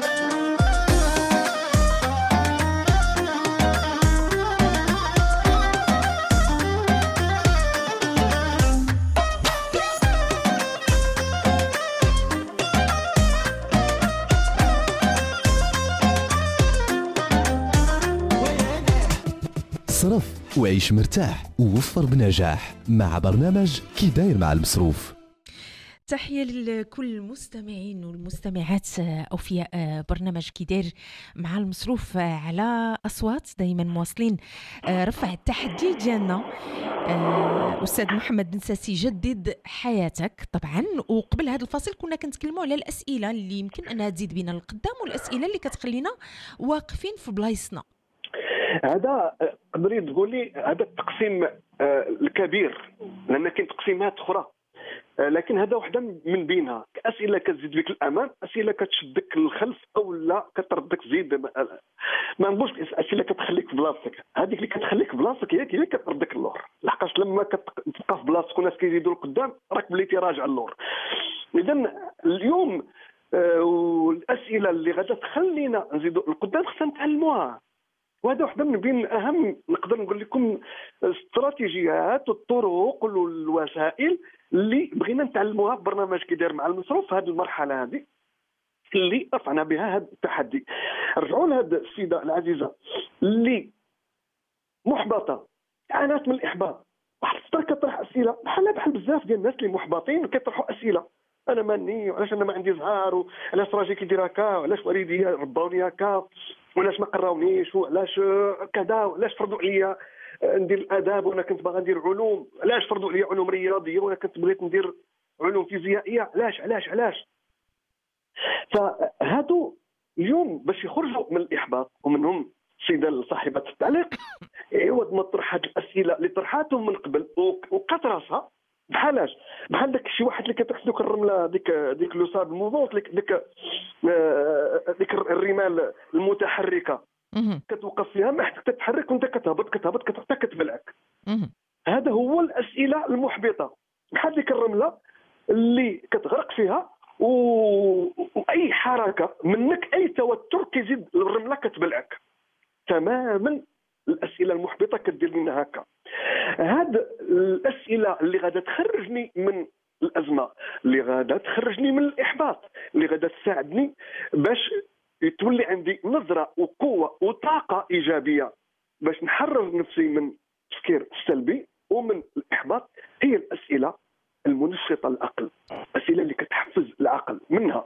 صرف وعيش مرتاح ووفر بنجاح مع برنامج كي داير مع المصروف. تحية لكل المستمعين والمستمعات أوفياء برنامج كي داير مع المصروف على أصوات دايما مواصلين رفع التحدي ديالنا. أستاذ محمد بن ساسي جدد حياتك طبعا. وقبل هذا الفاصل كنا كنتكلموا على الأسئلة اللي يمكن أنها تزيد بينا للقدام والأسئلة اللي كتخلينا واقفين في بلايصنا. هذا تقدري تقولي هذا التقسيم الكبير، لان كاين تقسيمات اخرى، لكن هذا وحده من بينها. اسئله كتزيد بك الامام، اسئله كتشدك للخلف، او لا كتردك تزيد. ما نقولش اسئله كتخليك في بلاصتك، هذيك اللي كتخليك في بلاصتك هي اللي كتردك اللور، لحقاش لما كتبقى في بلاصتك والناس كيزيدوا لقدام راك بليتي راجع اللور. اذا اليوم والاسئله اللي غادا تخلينا نزيدوا لقدام خصنا نتعلموها، وهذا واحده من بين اهم نقدر نقول لكم الاستراتيجيات والطرق والوسائل اللي بغينا نتعلموها في برنامج كيداير مع المصروف في هذه المرحله هذه اللي رفعنا بها هذا التحدي. رجعوا لهذه السيده العزيزه اللي محبطه، عانت من الاحباط، واحد الفتره كطرح اسئله بحال بزاف ديال الناس اللي محبطين كيطرحوا اسئله: انا ماني، وعلاش انا ما عندي زهار، وعلاش راجلي كيدير هكا، وعلاش والدي رباوني هكا، وعلاش ما قراونيش، وعلاش كذا، وعلاش فرضوا عليا ندير الاداب وانا كنت باغي ندير علوم، علاش فرضوا عليا علوم رياضيه وانا كنت بغيت ندير علوم فيزيائيه، علاش. فهادو اليوم باش يخرجوا من الاحباط، ومنهم السيده صاحبه التعليق، عوض ما تطرح هاد الاسئله اللي طرحاتهم من قبل وقات راسها بحالاش بحال داك شي واحد اللي كتاخذ الرمله ديك لوساد الموفونت، ديك الرمال المتحركه كتوقف فيها ما حتى تتحرك وانت كتهبط حتى كتبلعك. هذا هو الاسئله المحبطه، بحال ديك الرمله اللي كتغرق فيها واي حركه منك، اي توتر كيزيد الرمله كتبلعك تماما. الاسئله المحبطه كدير لنا هكا. هاد الاسئله اللي غادا تخرجني من الازمه، اللي غادا تخرجني من الاحباط، اللي غادا تساعدني باش تولي عندي نظره وقوه وطاقه ايجابيه باش نحرر نفسي من التفكير السلبي ومن الاحباط، هي الاسئله المنشطه للعقل، الاسئله اللي كتحفز العقل. منها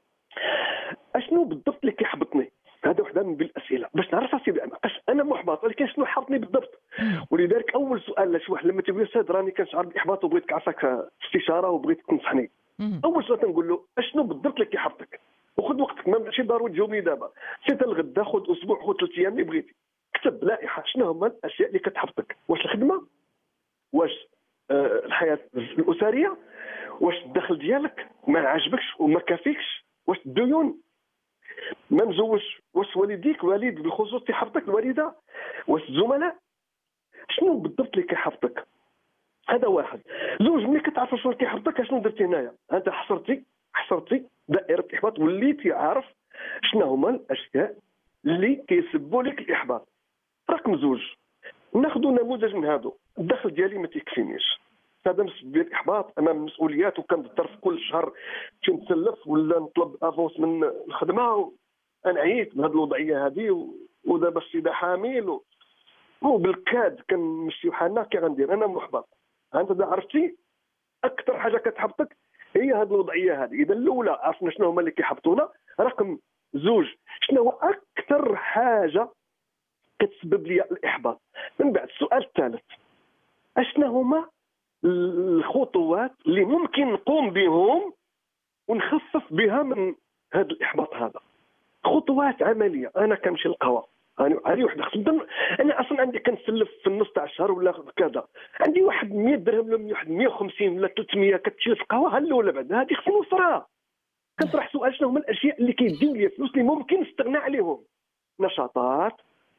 اشنو بالضبط اللي كيحبطني؟ هذا وحده من الاسئله باش نعرف راسي انا محبط، ولكن شنو حاطني بالضبط. ولذلك اول سؤال لشي واحد لما تيقول لي استاذ راني كنشعر بالاحباط وبغيت كنعطيك استشاره وبغيت تنصحني، اول سؤال تنقول له اشنو بالضبط اللي كيحبطك، وخذ وقتك، ماشي ضروري تجاوبني دابا، سير الغدا، خذ اسبوع، خذ 3 ايام اللي بغيتي، كتب لائحه شنو هما الاشياء اللي كتحبطك. واش الخدمه، واش الحياه الاسريه، واش الدخل ديالك ما عاجبكش وما كافيكش، واش الديون، ما مزوجش، واش والديك والد بالخصوص تيحبطك، الوالده، واش الزملاء، شنو بالضبط اللي كيحبطك. هذا واحد. زوج، ملي كتعرف شنو كيحبطك شنو درتي هنايا، انت حصرتي دائره الاحباط، وليتي عارف شنو هما الاشياء اللي كيسببوا لك الاحباط. رقم 2، ناخذ نموذج من هادو. الدخل ديالي ما تيكفينيش، هذا مسبب لي الاحباط امام المسؤوليات، وكنضطر في كل شهر نتسلف ولا نطلب افونس من الخدمه، انا عييت بهذه الوضعيه هذه، ودابا السيده حامل وبالكاد كنمشيو حالنا، كي غندير انا محبط. انت عرفتي اكثر حاجه كتحبطك هي هذه الوضعيه هذه. اذا الاولى عرفنا شنو هما اللي كيحبطونا. رقم 2، شنو هو اكثر حاجه كتسبب لي الاحباط. من بعد السؤال الثالث، اشنا هما الخطوات اللي ممكن نقوم بهم ونخفف بها من هذا الاحباط هذا. خطوات عمليه. انا كنمشي للقهوه، هذه وحده خصنا. انا اصلا عندي كنسلف في النص تاع الشهر ولا كذا، عندي واحد 100 درهم ولا واحد 150 ولا 300 كتشيل في القهوه، الاولى بعد هذه خصني نوفرها. كنطرح سؤال شنو هما الاشياء اللي كيديو لي فلوس اللي ممكن نستغنى عليهم، نشاطات،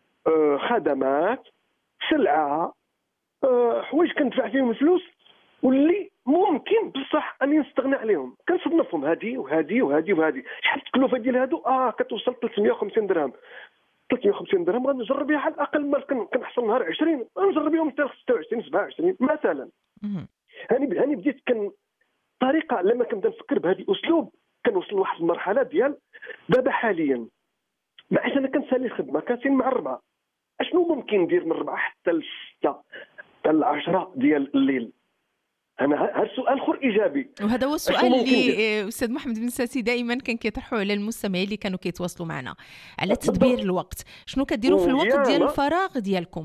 خدمات، سلعه، حوايج كندفع فيهم الفلوس واللي ممكن بصح اني نستغنى عليهم. كنصنفهم هذه وهذه وهذه وهذه. شحال التكلفه ديال هادو؟ كتوصل 350 درهم. 350 درهم غنجرب بها على الاقل ما كنحصل نهار 20، غنجرب بهم حتى 26 27 مثلا. هاني بديت طريقه لما كنبدا نفكر بهذا الاسلوب كنوصل لواحد المرحله ديال دابا حاليا. معاش انا كنسالي الخدمه كنسين مع 4، اشنو ممكن ندير من 4 حتى ل 6 حتى ل 10 ديال الليل؟ انا هذا سؤال اخر ايجابي، وهذا هو السؤال اللي استاذ محمد بن ساسي دائما كان كيطرحوه على المستمعين اللي كانوا كيتواصلوا معنا على تدبير الوقت. شنو كديروا في الوقت ديال الفراغ ديالكم؟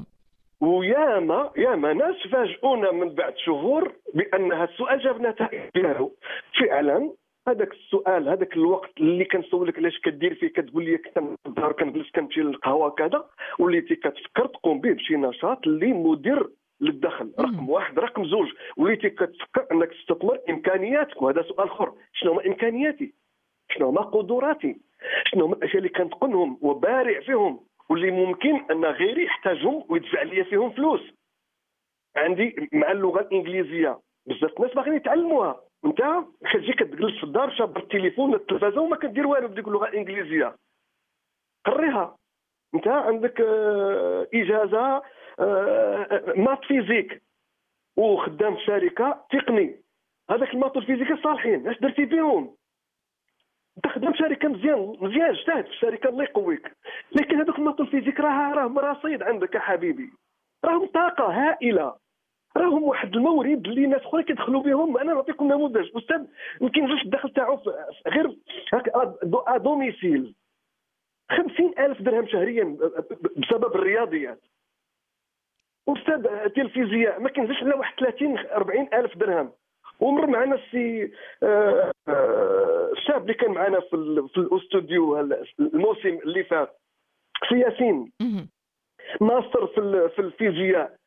وياما ناس فاجئونا من بعد شهور بان هذا السؤال جاب نتائج ديالو. فعلا هذاك السؤال، هذاك الوقت اللي كنسولك علاش كدير فيه كتقول لي كنت في الدار كنجلس كنمشي للقهوه كذا، وليتي كتفكر تقوم به بشي نشاط اللي مدير للدخل. رقم واحد. رقم زوج، وليتي كتفكر انك تستثمر امكانياتك، وهذا سؤال اخر. شنو هما امكانياتي؟ شنو هما قدراتي؟ شنو هما الاشياء اللي كنتقنهم وبارع فيهم واللي ممكن ان غيري يحتاجهم ويدفع لي فيهم فلوس؟ عندي مع اللغه الانجليزيه بزاف الناس باغيين يتعلموها، انت كتجي كتجلس في الدار شاب التليفون التلفازه وما كدير والو بديك اللغه الانجليزيه. قريها. انت عندك اجازه مات فيزيك وخدام في شركه تقني، هذاك المات والفيزيك صالحين، اش درتي بهم؟ انت خدام شركه مزيان اجتهد في الشركه الله يقويك، لكن هذوك المات والفيزيك راه مراصيد عندك يا حبيبي، راهم طاقه هائله، راهم واحد المورد اللي ناس اخرين كيدخلوا بهم. انا نعطيكم نموذج استاذ يمكن جوج الدخل تاعو غير هكا دوميسيل 50,000 درهم شهريا بسبب الرياضيات. استاذ ديال الفيزياء ما كينزلش الا واحد 30-40,000 درهم. ومر معنا السي الشاب اللي كان معنا في الاستوديو الموسم اللي فات، سي ياسين، ماستر في الفيزياء،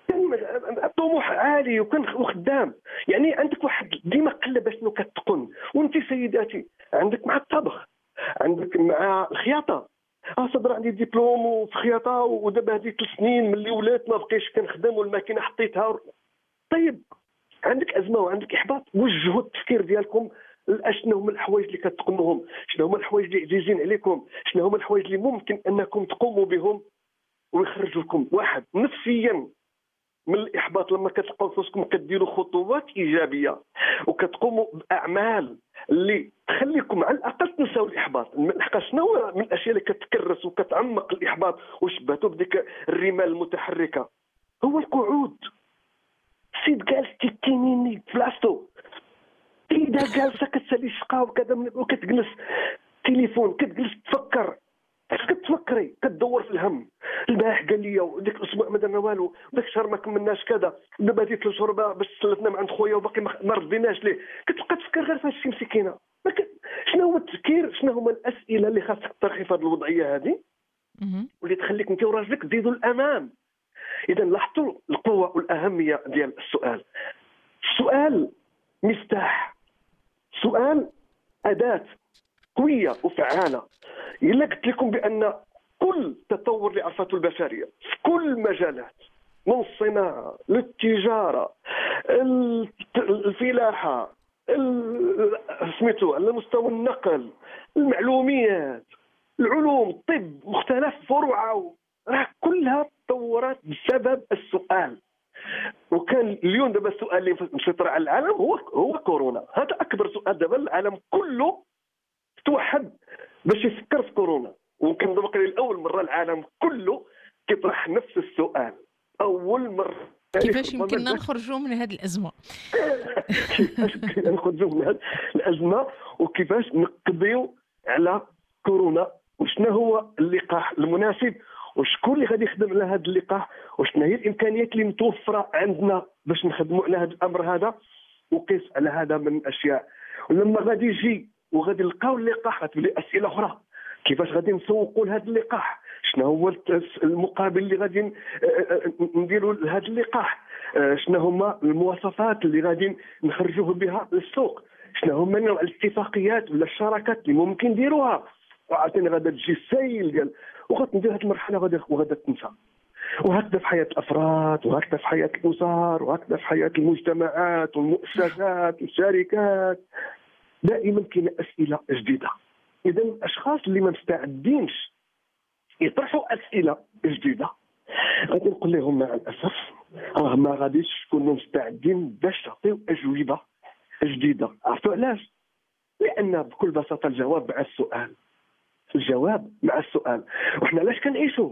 طموح عالي وكان وخدام. يعني عندك واحد ديما قلب شنو كتقن. وانت سيداتي عندك مع الطبخ، عندك مع الخياطه. صدر عندي دبلوم في خياطه ودابا هذه 3 سنين ملي ولات ما بقيتش كنخدم والماكينه حطيتها. طيب عندك ازمه وعندك احباط، وجهوا التفكير ديالكم شنو هما الحوايج اللي كتقنوهم، شنو هما الحوايج اللي عزيزين عليكم، شنو هما الحوايج اللي ممكن انكم تقوموا بهم ويخرجوا لكم واحد نفسيا من الاحباط. لما كتلقاو نفسكم كديروا خطوات ايجابيه وكتقوموا باعمال اللي تخليكم على الاقل تنساو الاحباط. لحقاش شنو من الاشياء اللي كتكرس وكتعمق الاحباط وشبهته بديك الرمال المتحركه هو القعود. سيد جالس تكينيني بلاصتو، اذا جالسه كتسالي الشقه وكذا وكتجلس تليفون كتجلس تفكر. اش كتفكري؟ كتدور في الهم. البارح قال لي وديك الاسبوع ما درنا والو، وداك الشهر ما كملناش كذا، دابا هذه 3 شهور باش سلفنا من عند خويا وباقي ما رديناش ليه. كتبقى تفكر غير في هادشي مسكينه. شنو هو التفكير؟ شنو هما الاسئله اللي خاصك تطرحي في هذه الوضعيه هذه واللي تخليك انت وراجلك تزيدوا الامام. اذا لاحظتوا القوه والاهميه ديال السؤال. السؤال مفتاح، السؤال اداه قويه وفعاله. الا قلت لكم بان كل تطور اللي عرفته البشريه في كل المجالات، من الصناعه للتجاره الفلاحه سميتو على مستوى النقل المعلوميات العلوم الطب مختلف فروعها، راه كلها تطورات بسبب السؤال. وكان اليوم دابا السؤال اللي مسيطر على العالم هو كورونا. هذا اكبر سؤال دابا العالم كله توحد باش يفكر في كورونا. وكنظن لاول مره العالم كله كيطرح نفس السؤال اول مره. كيفاش يمكننا نخرجوا من هذه الازمه؟ كيفاش نخرجوا من هذه الازمه وكيفاش نقضيو على كورونا، وشنو هو اللقاح المناسب وشكون اللي غادي يخدم على هذا اللقاح، وشنو هي الامكانيات اللي متوفره عندنا باش نخدموا على هذا الامر هذا. وقيس على هذا من الاشياء. ولما غادي يجي وغادي نلقاو اللقاح غتولي اسئله اخرى. كيفاش غادي نسوقوا لهذا اللقاح؟ شنو هو المقابل اللي غادي نديروا لهذا اللقاح؟ شنو هما المواصفات اللي غادي نخرجوه بها للسوق؟ شنو هما نوع الاتفاقيات ولا الشراكات اللي ممكن نديروها؟ وعاوتاني غادا تجي السيل ديال وغتندير هذه المرحله وغادا تنسى. وهكذا في حياه الافراد، وهكذا في حياه الاسر، وهكذا في حياه المجتمعات والمؤسسات والشركات. دائما كاين اسئله جديده. اذا الاشخاص اللي ما مستعدينش يطرحوا اسئله جديده غادي نقول لهم مع الاسف راه ما غاديش تكونوا مستعدين باش تعطيو اجوبه جديده. عرفتوا علاش؟ لان بكل بساطه الجواب مع السؤال. الجواب مع السؤال. وحنا علاش كنعيشوا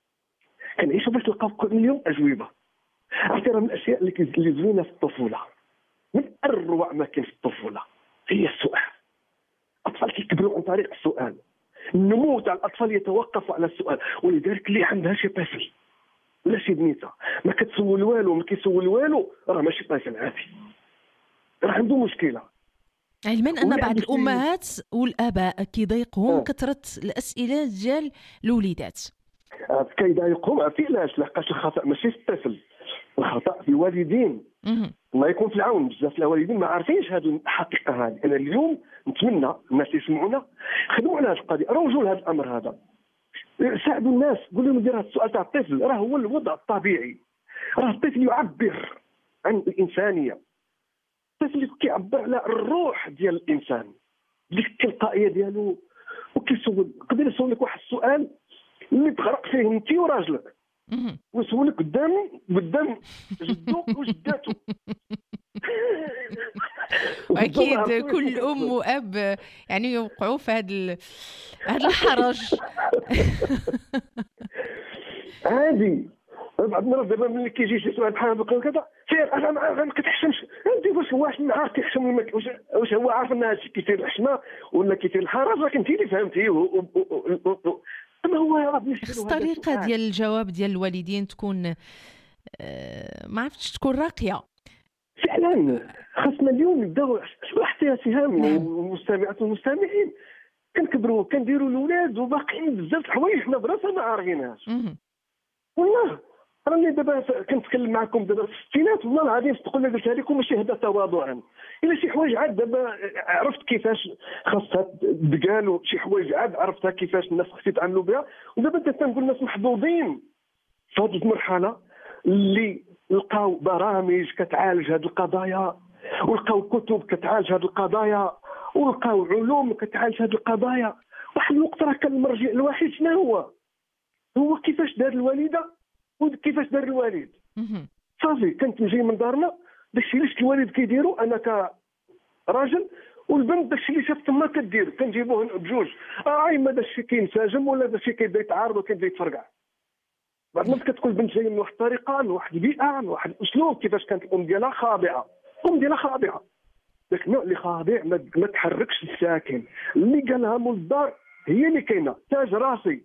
باش نلقاو كل يوم اجوبه. عرفتي راه من الاشياء اللي زوينه في الطفوله، من اروع ما كاين في الطفوله هي السؤال. الاطفال كيكبروا عن طريق السؤال. النمو تاع الاطفال يتوقف على السؤال. ولذلك اللي عندها شي طفل ولا شي بنيته ما كتسول والو ما كيسول والو راه ماشي طفل عادي، راه عنده مشكله. علما ان بعض الامهات والاباء كيضايقهم كثره الاسئله ديال الوليدات. كيضايقهم في علاش؟ لحقاش الخطا ماشي في الطفل، الخطا في الوالدين. الله يكون في العون. بزاف الوالدين ما عارفينش هذه الحقيقه هذه. انا اليوم نتمنى الناس يسمعونا خدموا على هذه القضيه، روجوا لهذا الامر هذا، ساعدوا الناس، قول لهم دير هذا السؤال تاع الطفل، راه هو الوضع الطبيعي، راه الطفل يعبر عن الانسانيه، الطفل كيعبر على الروح ديال الانسان، ديك التلقائيه ديالو، وكيسول. يقدر يسولك واحد السؤال اللي تغرق فيه انت وراجلك، ويسولك قدام جدو وجداتو. واكيد كل ام واب يعني يوقعوا في هذا الحرج. عادي. بعض المرات دابا ملي كيجي شي سؤال بحال هكا كذا سير انا ما كتحشمش انت، واش عارف كيحشم واش هو عارف ان هادشي كيثير الحشمه ولا كيثير الحرج؟ راك انت اللي فهمتيه. اما هو راه خص الطريقه ديال الجواب ديال الوالدين تكون ما عرفتش تكون راقيه فعلا. خاصنا اليوم نبداو حتى سهام المستمعات والمستمعين كنكبروا كنديروا الاولاد وباقيين بزاف الحوايج حنا براسنا ما عارفينهاش. والله راني دابا كنتكلم معكم دابا في الستينات، والله العظيم تقول لك قلتها لكم ماشي هذا تواضعا، الا شي حوايج عاد دابا عرفت كيفاش خاصها تقال، وشي حوايج عاد عرفتها كيفاش الناس خصها يتعاملوا بها. ودابا تنقول الناس محظوظين في هذه المرحله اللي لقاو برامج كتعالج هذه القضايا، ولقاو كتب كتعالج هذه القضايا، ولقاو علوم كتعالج هذه القضايا. واحد الوقت راه كان المرجع الوحيد شنو هو كيفاش دار الوالده وكيفاش دار الوالد. صافي كنت نجي من دارنا داكشي اللي شفت الوالد كيديروا انا كراجل، والبنت داكشي اللي شافت تما كدير كنجيبوه بجوج. اما داكشي كينسجم ولا داكشي كيبدا يتعارض وكيبدا يتفرقع. بعد ما كتكون البنت جايه من واحد الطريقه، من واحد البيئه، من واحد الاسلوب، كيفاش كانت الام ديالها خاضعه. الام ديالها خاضعه، داك النوع اللي خاضع ما تحركش الساكن، اللي قالها مول الدار هي اللي كاينه، تاج راسي.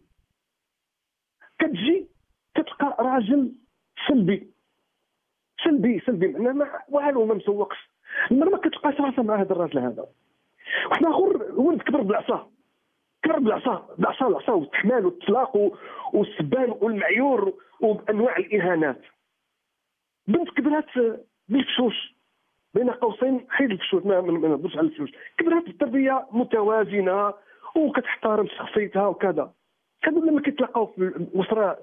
كتجي كتلقى راجل سلبي معناه والو ما مسوقش، ما كتلقاش راسها مع هذا الراجل هذا. واحد اخر ولد كبر بالعصا والتحمال والطلاق والسبان والمعيور وبانواع الاهانات. بنت كبرات بالفشوش، بين قوسين حيد الفشوش، ما نهضرش على الفشوش، كبرات بتربيه متوازنه وكتحترم شخصيتها وكذا. كانوا لما كيتلاقاو في الاسره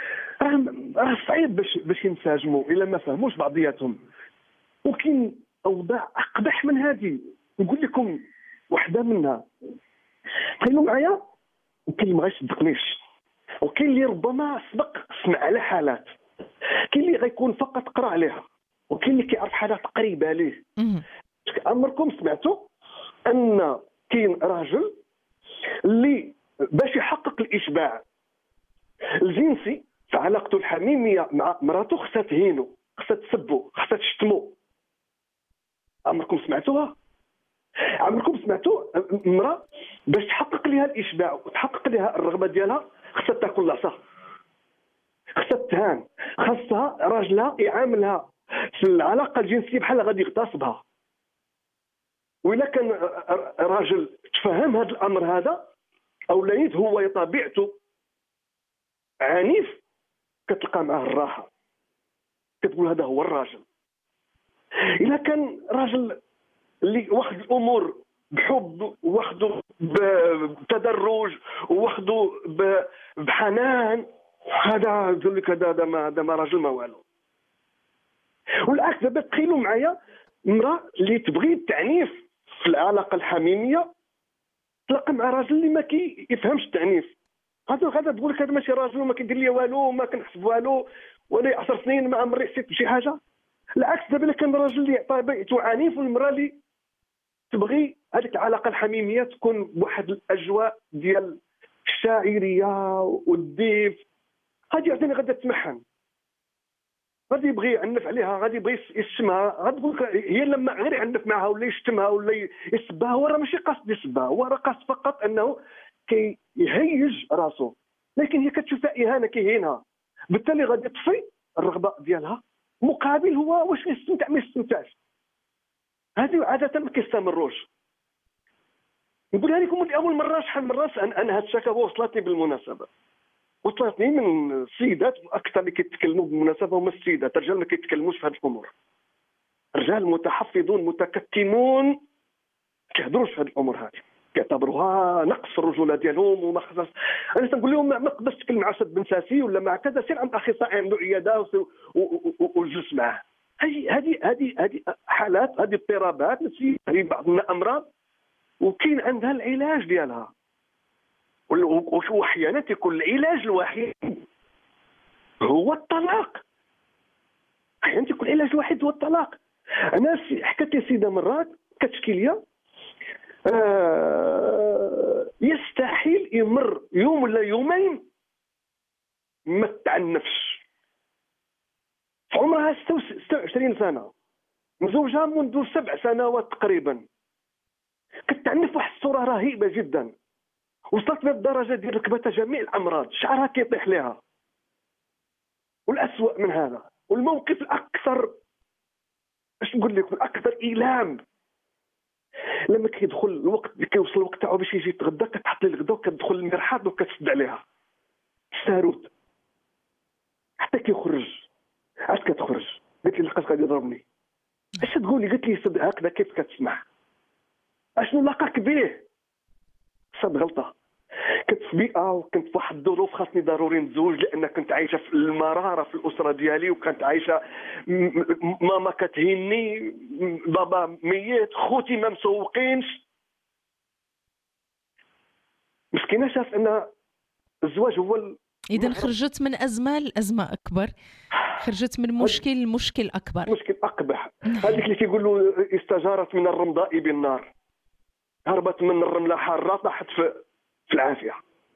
راه صعيب باش ينسجموا الا ما فهموش بعضياتهم. وكاين اوضاع اقبح من هذه، نقول لكم واحده منها. تخيلوا معايا، وكاين اللي ما غيصدقنيش، وكاين اللي ربما سبق سمع على حالات، كاين اللي غيكون فقط قرا عليها، وكاين اللي كيعرف حالات قريبه ليه. عمركم سمعتوا ان كاين راجل اللي باش يحقق الاشباع الجنسي في علاقته الحميميه مع مراته خصها تهينو، خصها تسبو، خصها تشتمو؟ عمركم سمعتوها؟ عمركم سمعتوا امراه باش تحقق لها الاشباع وتحقق لها الرغبه ديالها خصها تاكل العصا، خصها تهان، خصها راجلها يعاملها في العلاقه الجنسيه بحال غادي يغتصبها؟ وإلا كان راجل تفهم هذا الامر هذا او لقيت هو طبيعته عنيف، كتلقى معاه الراحه، كتقول هذا هو الراجل. الا كان راجل اللي واخد الامور بحب واخده بتدرج واخده بحنان، هذا يقول لك هذا ما راجل ما والو. والعكس دابا تخيلوا معايا امراه اللي تبغي التعنيف في العلاقه الحميميه تلاقى مع راجل اللي ما كيفهمش التعنيف. غادا تقول لك هذا ماشي راجل وما كيدير لي والو وما كنحسب والو، وانا 10 سنين ما عمري حسيت بشي حاجه. العكس دابا كان راجل اللي طبيعته عنيف، والمراه اللي تبغي هذيك العلاقه الحميميه تكون بواحد الاجواء ديال الشاعريه والديف، غادي يعطيني غادا تمحن، غادي يبغي يعنف عليها، غادي يبغي يشتمها، غتقول هي لما غير يعنف معها ولا يشتمها ولا يسبها، هو راه ماشي قاصد يسبها، هو راه قاصد فقط انه كيهيج راسو، لكن هي كتشوفها اهانه كيهينها، بالتالي غادي تطفي الرغبه ديالها، مقابل هو واش يستمتع ما يستمتعش. هذه عاده ما كيستمروش، نقولها لكم من اول مره شحال من مره. انا هاد الشكاوى وصلتني بالمناسبه، وصلتني من السيدات اكثر اللي كيتكلموا بالمناسبه هما السيدات. الرجال ما كيتكلموش في هذه الامور، الرجال متحفظون متكتمون، كيهضروش في هذه الامور هذه، كيعتبروها نقص في الرجوله ديالهم. وما خصهاش. انا تنقول لهم ما تقدرش تتكلم مع اسد بن ساسي ولا مع كذا، سير عند اخصائي عنده عياده وجلس معاه. هذه حالات، هذه اضطرابات نفسيه، هذه بعض الامراض وكاين عندها العلاج ديالها، واحيانا تكون العلاج الوحيد هو الطلاق. احيانا تكون العلاج الوحيد هو الطلاق. انا حكت لي سيده مرات كتشكي ليا يستحيل يمر يوم ولا يومين ما تعنفش. في عمرها 26 سنه، مزوجها منذ 7 سنوات تقريبا، كتعنف واحد الصوره رهيبه جدا، وصلت للدرجه ديال ركبتها جميع الامراض، شعرها كيطيح لها. والاسوأ من هذا والموقف الاكثر، اش نقول لك، الاكثر ايلام، لما كيدخل الوقت اللي كيوصل الوقت تاعو باش يجي يتغدى، كتحط لي الغدا وكتدخل المرحاض وكتسد عليها الساروت حتى كيخرج. عاد كتخرج قالت لي لقاش غادي يضربني. اش تقولي؟ قالت لي صد هكذا كيف كتسمع، اشنو لاقاك به؟ صد غلطه. كنت في بيئه وكنت في واحد الظروف خاصني ضروري نتزوج، لان كنت عايشه في المراره في الاسره ديالي، وكانت عايشه ماما كتهيني، بابا ميت، خوتي ما مسوقينش. مسكينه شاف ان الزواج هو اذا خرجت من ازمه لازمه اكبر، خرجت من مشكل لمشكل اكبر، مشكل اقبح. هذيك اللي كيقولوا استجارت من الرمضاء بالنار، هربت من الرمله حاره طاحت في العافيه.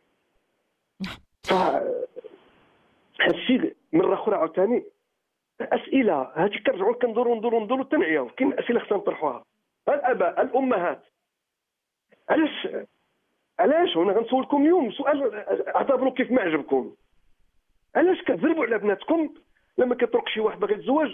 هادشي مره اخرى عاوتاني اسئله هذه كنرجعوا كندوروا تنعياو. كاين اسئله خصنا نطرحوها. الاباء، الامهات، علاش هنا غنسولكم اليوم سؤال اعتبروا كيف ما عجبكم. علاش كتزربوا على بناتكم لما كيطرق شي واحد باغي يتزوج؟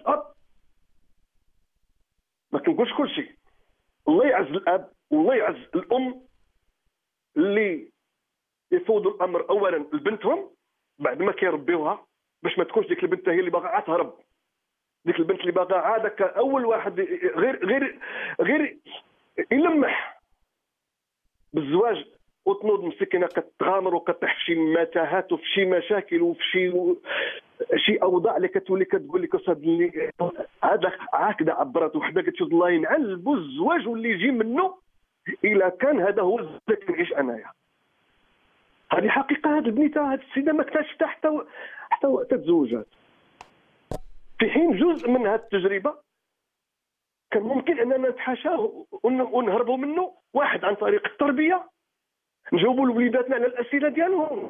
ما كنقولش كل شيء، الله يعز الاب والله يعز الام اللي يفوضوا الامر اولا لبنتهم بعد ما كيربيوها، باش ما تكونش ديك البنت هي اللي باغا تهرب. ديك البنت اللي باغا عادك اول واحد غير يلمح بالزواج وتنوض مسكينه كتغامر وكطيح في شي متاهات وفي شي مشاكل وفي شي اوضاع اللي كتولي كتقول لك استاذ اللي هذا هكذا عبرت وحده قالت الله ينعل الزواج واللي يجي منه الا كان هذا هو الزواج اللي كنعيش انايا. هذه حقيقه. هذه البنيته، هذه السيده ما اكتشفتها حتى وقت تزوجات، في حين جزء من هذه التجربه كان ممكن اننا نتحاشاه ونهربوا منه. واحد عن طريق التربيه، نجاوبوا لوليداتنا على الاسئله ديالهم،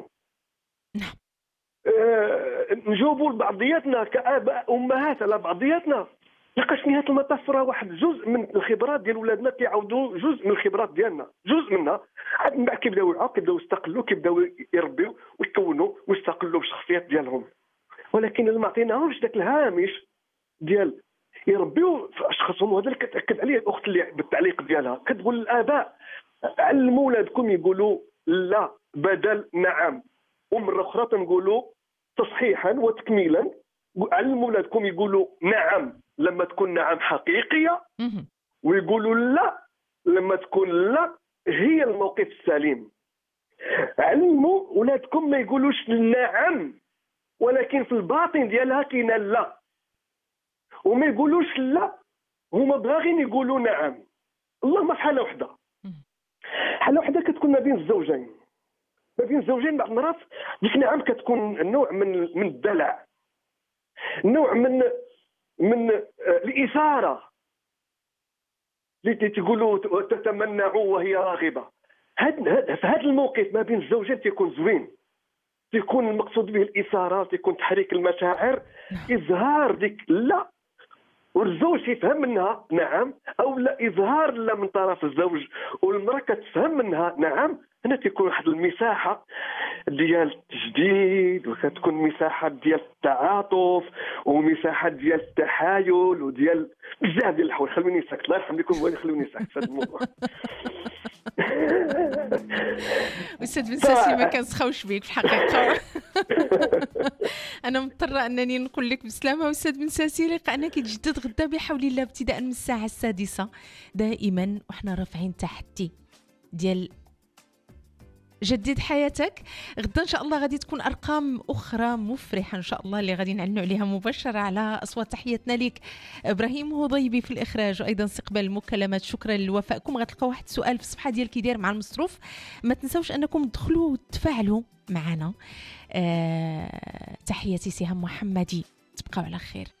نجاوبوا لبعضياتنا كاباء امهات على بعضياتنا. لقاش نهايه المطاف راه واحد جزء من الخبرات ديال ولادنا كيعاودوا جزء من الخبرات ديالنا، جزء منها. عاد من بعد كيبداو يوعوا، كيبداو يستقلوا، كيبداو يربيو ويكونوا ويستقلوا بالشخصيات ديالهم. ولكن اللي ما عطيناهمش ذاك الهامش ديال يربيو في اشخاصهم. وهذا اللي كتاكد عليه الاخت اللي بالتعليق ديالها كتقول الاباء علموا ولادكم يقولوا لا بدل نعم. ومره اخرى تنقولوا تصحيحا وتكميلا، علموا ولادكم يقولوا نعم لما تكون نعم حقيقيه، ويقولوا لا لما تكون لا هي الموقف السليم. علموا ولادكم ما يقولوش نعم ولكن في الباطن ديالها كاينه لا، وما يقولوش لا هما باغيين يقولوا نعم. اللهم في حاله وحده، حاله وحده كتكون ما بين الزوجين. ما بين الزوجين بعض المرات ديك نعم كتكون نوع من الدلع، نوع من الاثاره اللي تقولوا تتمنع وهي راغبه. في هذا الموقف ما بين الزوجين تيكون زوين، تيكون المقصود به الاثاره، تيكون تحريك المشاعر، اظهار ديك لا والزوج يفهم منها نعم، او لا اظهار لا من طرف الزوج والمراه كتفهم منها نعم. هنا تيكون واحد المساحه ديال التجديد، وكتكون مساحه ديال التعاطف ومساحه ديال التحايل وديال بزاف ديال الحوايج. خلوني ساكت، الله يرحم لكم، خلوني ساكت في هذا الموضوع. استاذ بن ساسي ما كنسخاوش بيك في الحقيقه. انا مضطره انني نقول لك بسلامه استاذ بن ساسي، لقاءنا كيتجدد غدا بحول الله ابتداء من الساعه 6 دائما، وحنا رافعين تحدي ديال جدد حياتك. غدا ان شاء الله غادي تكون ارقام اخرى مفرحه ان شاء الله اللي غادي نعلنوا عليها مباشره على اصوات. تحياتنا لك ابراهيم هضيبي في الاخراج وايضا استقبال المكالمات. شكرا لوفائكم. غتلقاو واحد السؤال في الصفحه ديال كي داير مع المصروف، ما تنساوش انكم تدخلوا وتفاعلوا معنا. تحياتي سهام محمدي، تبقاو على خير.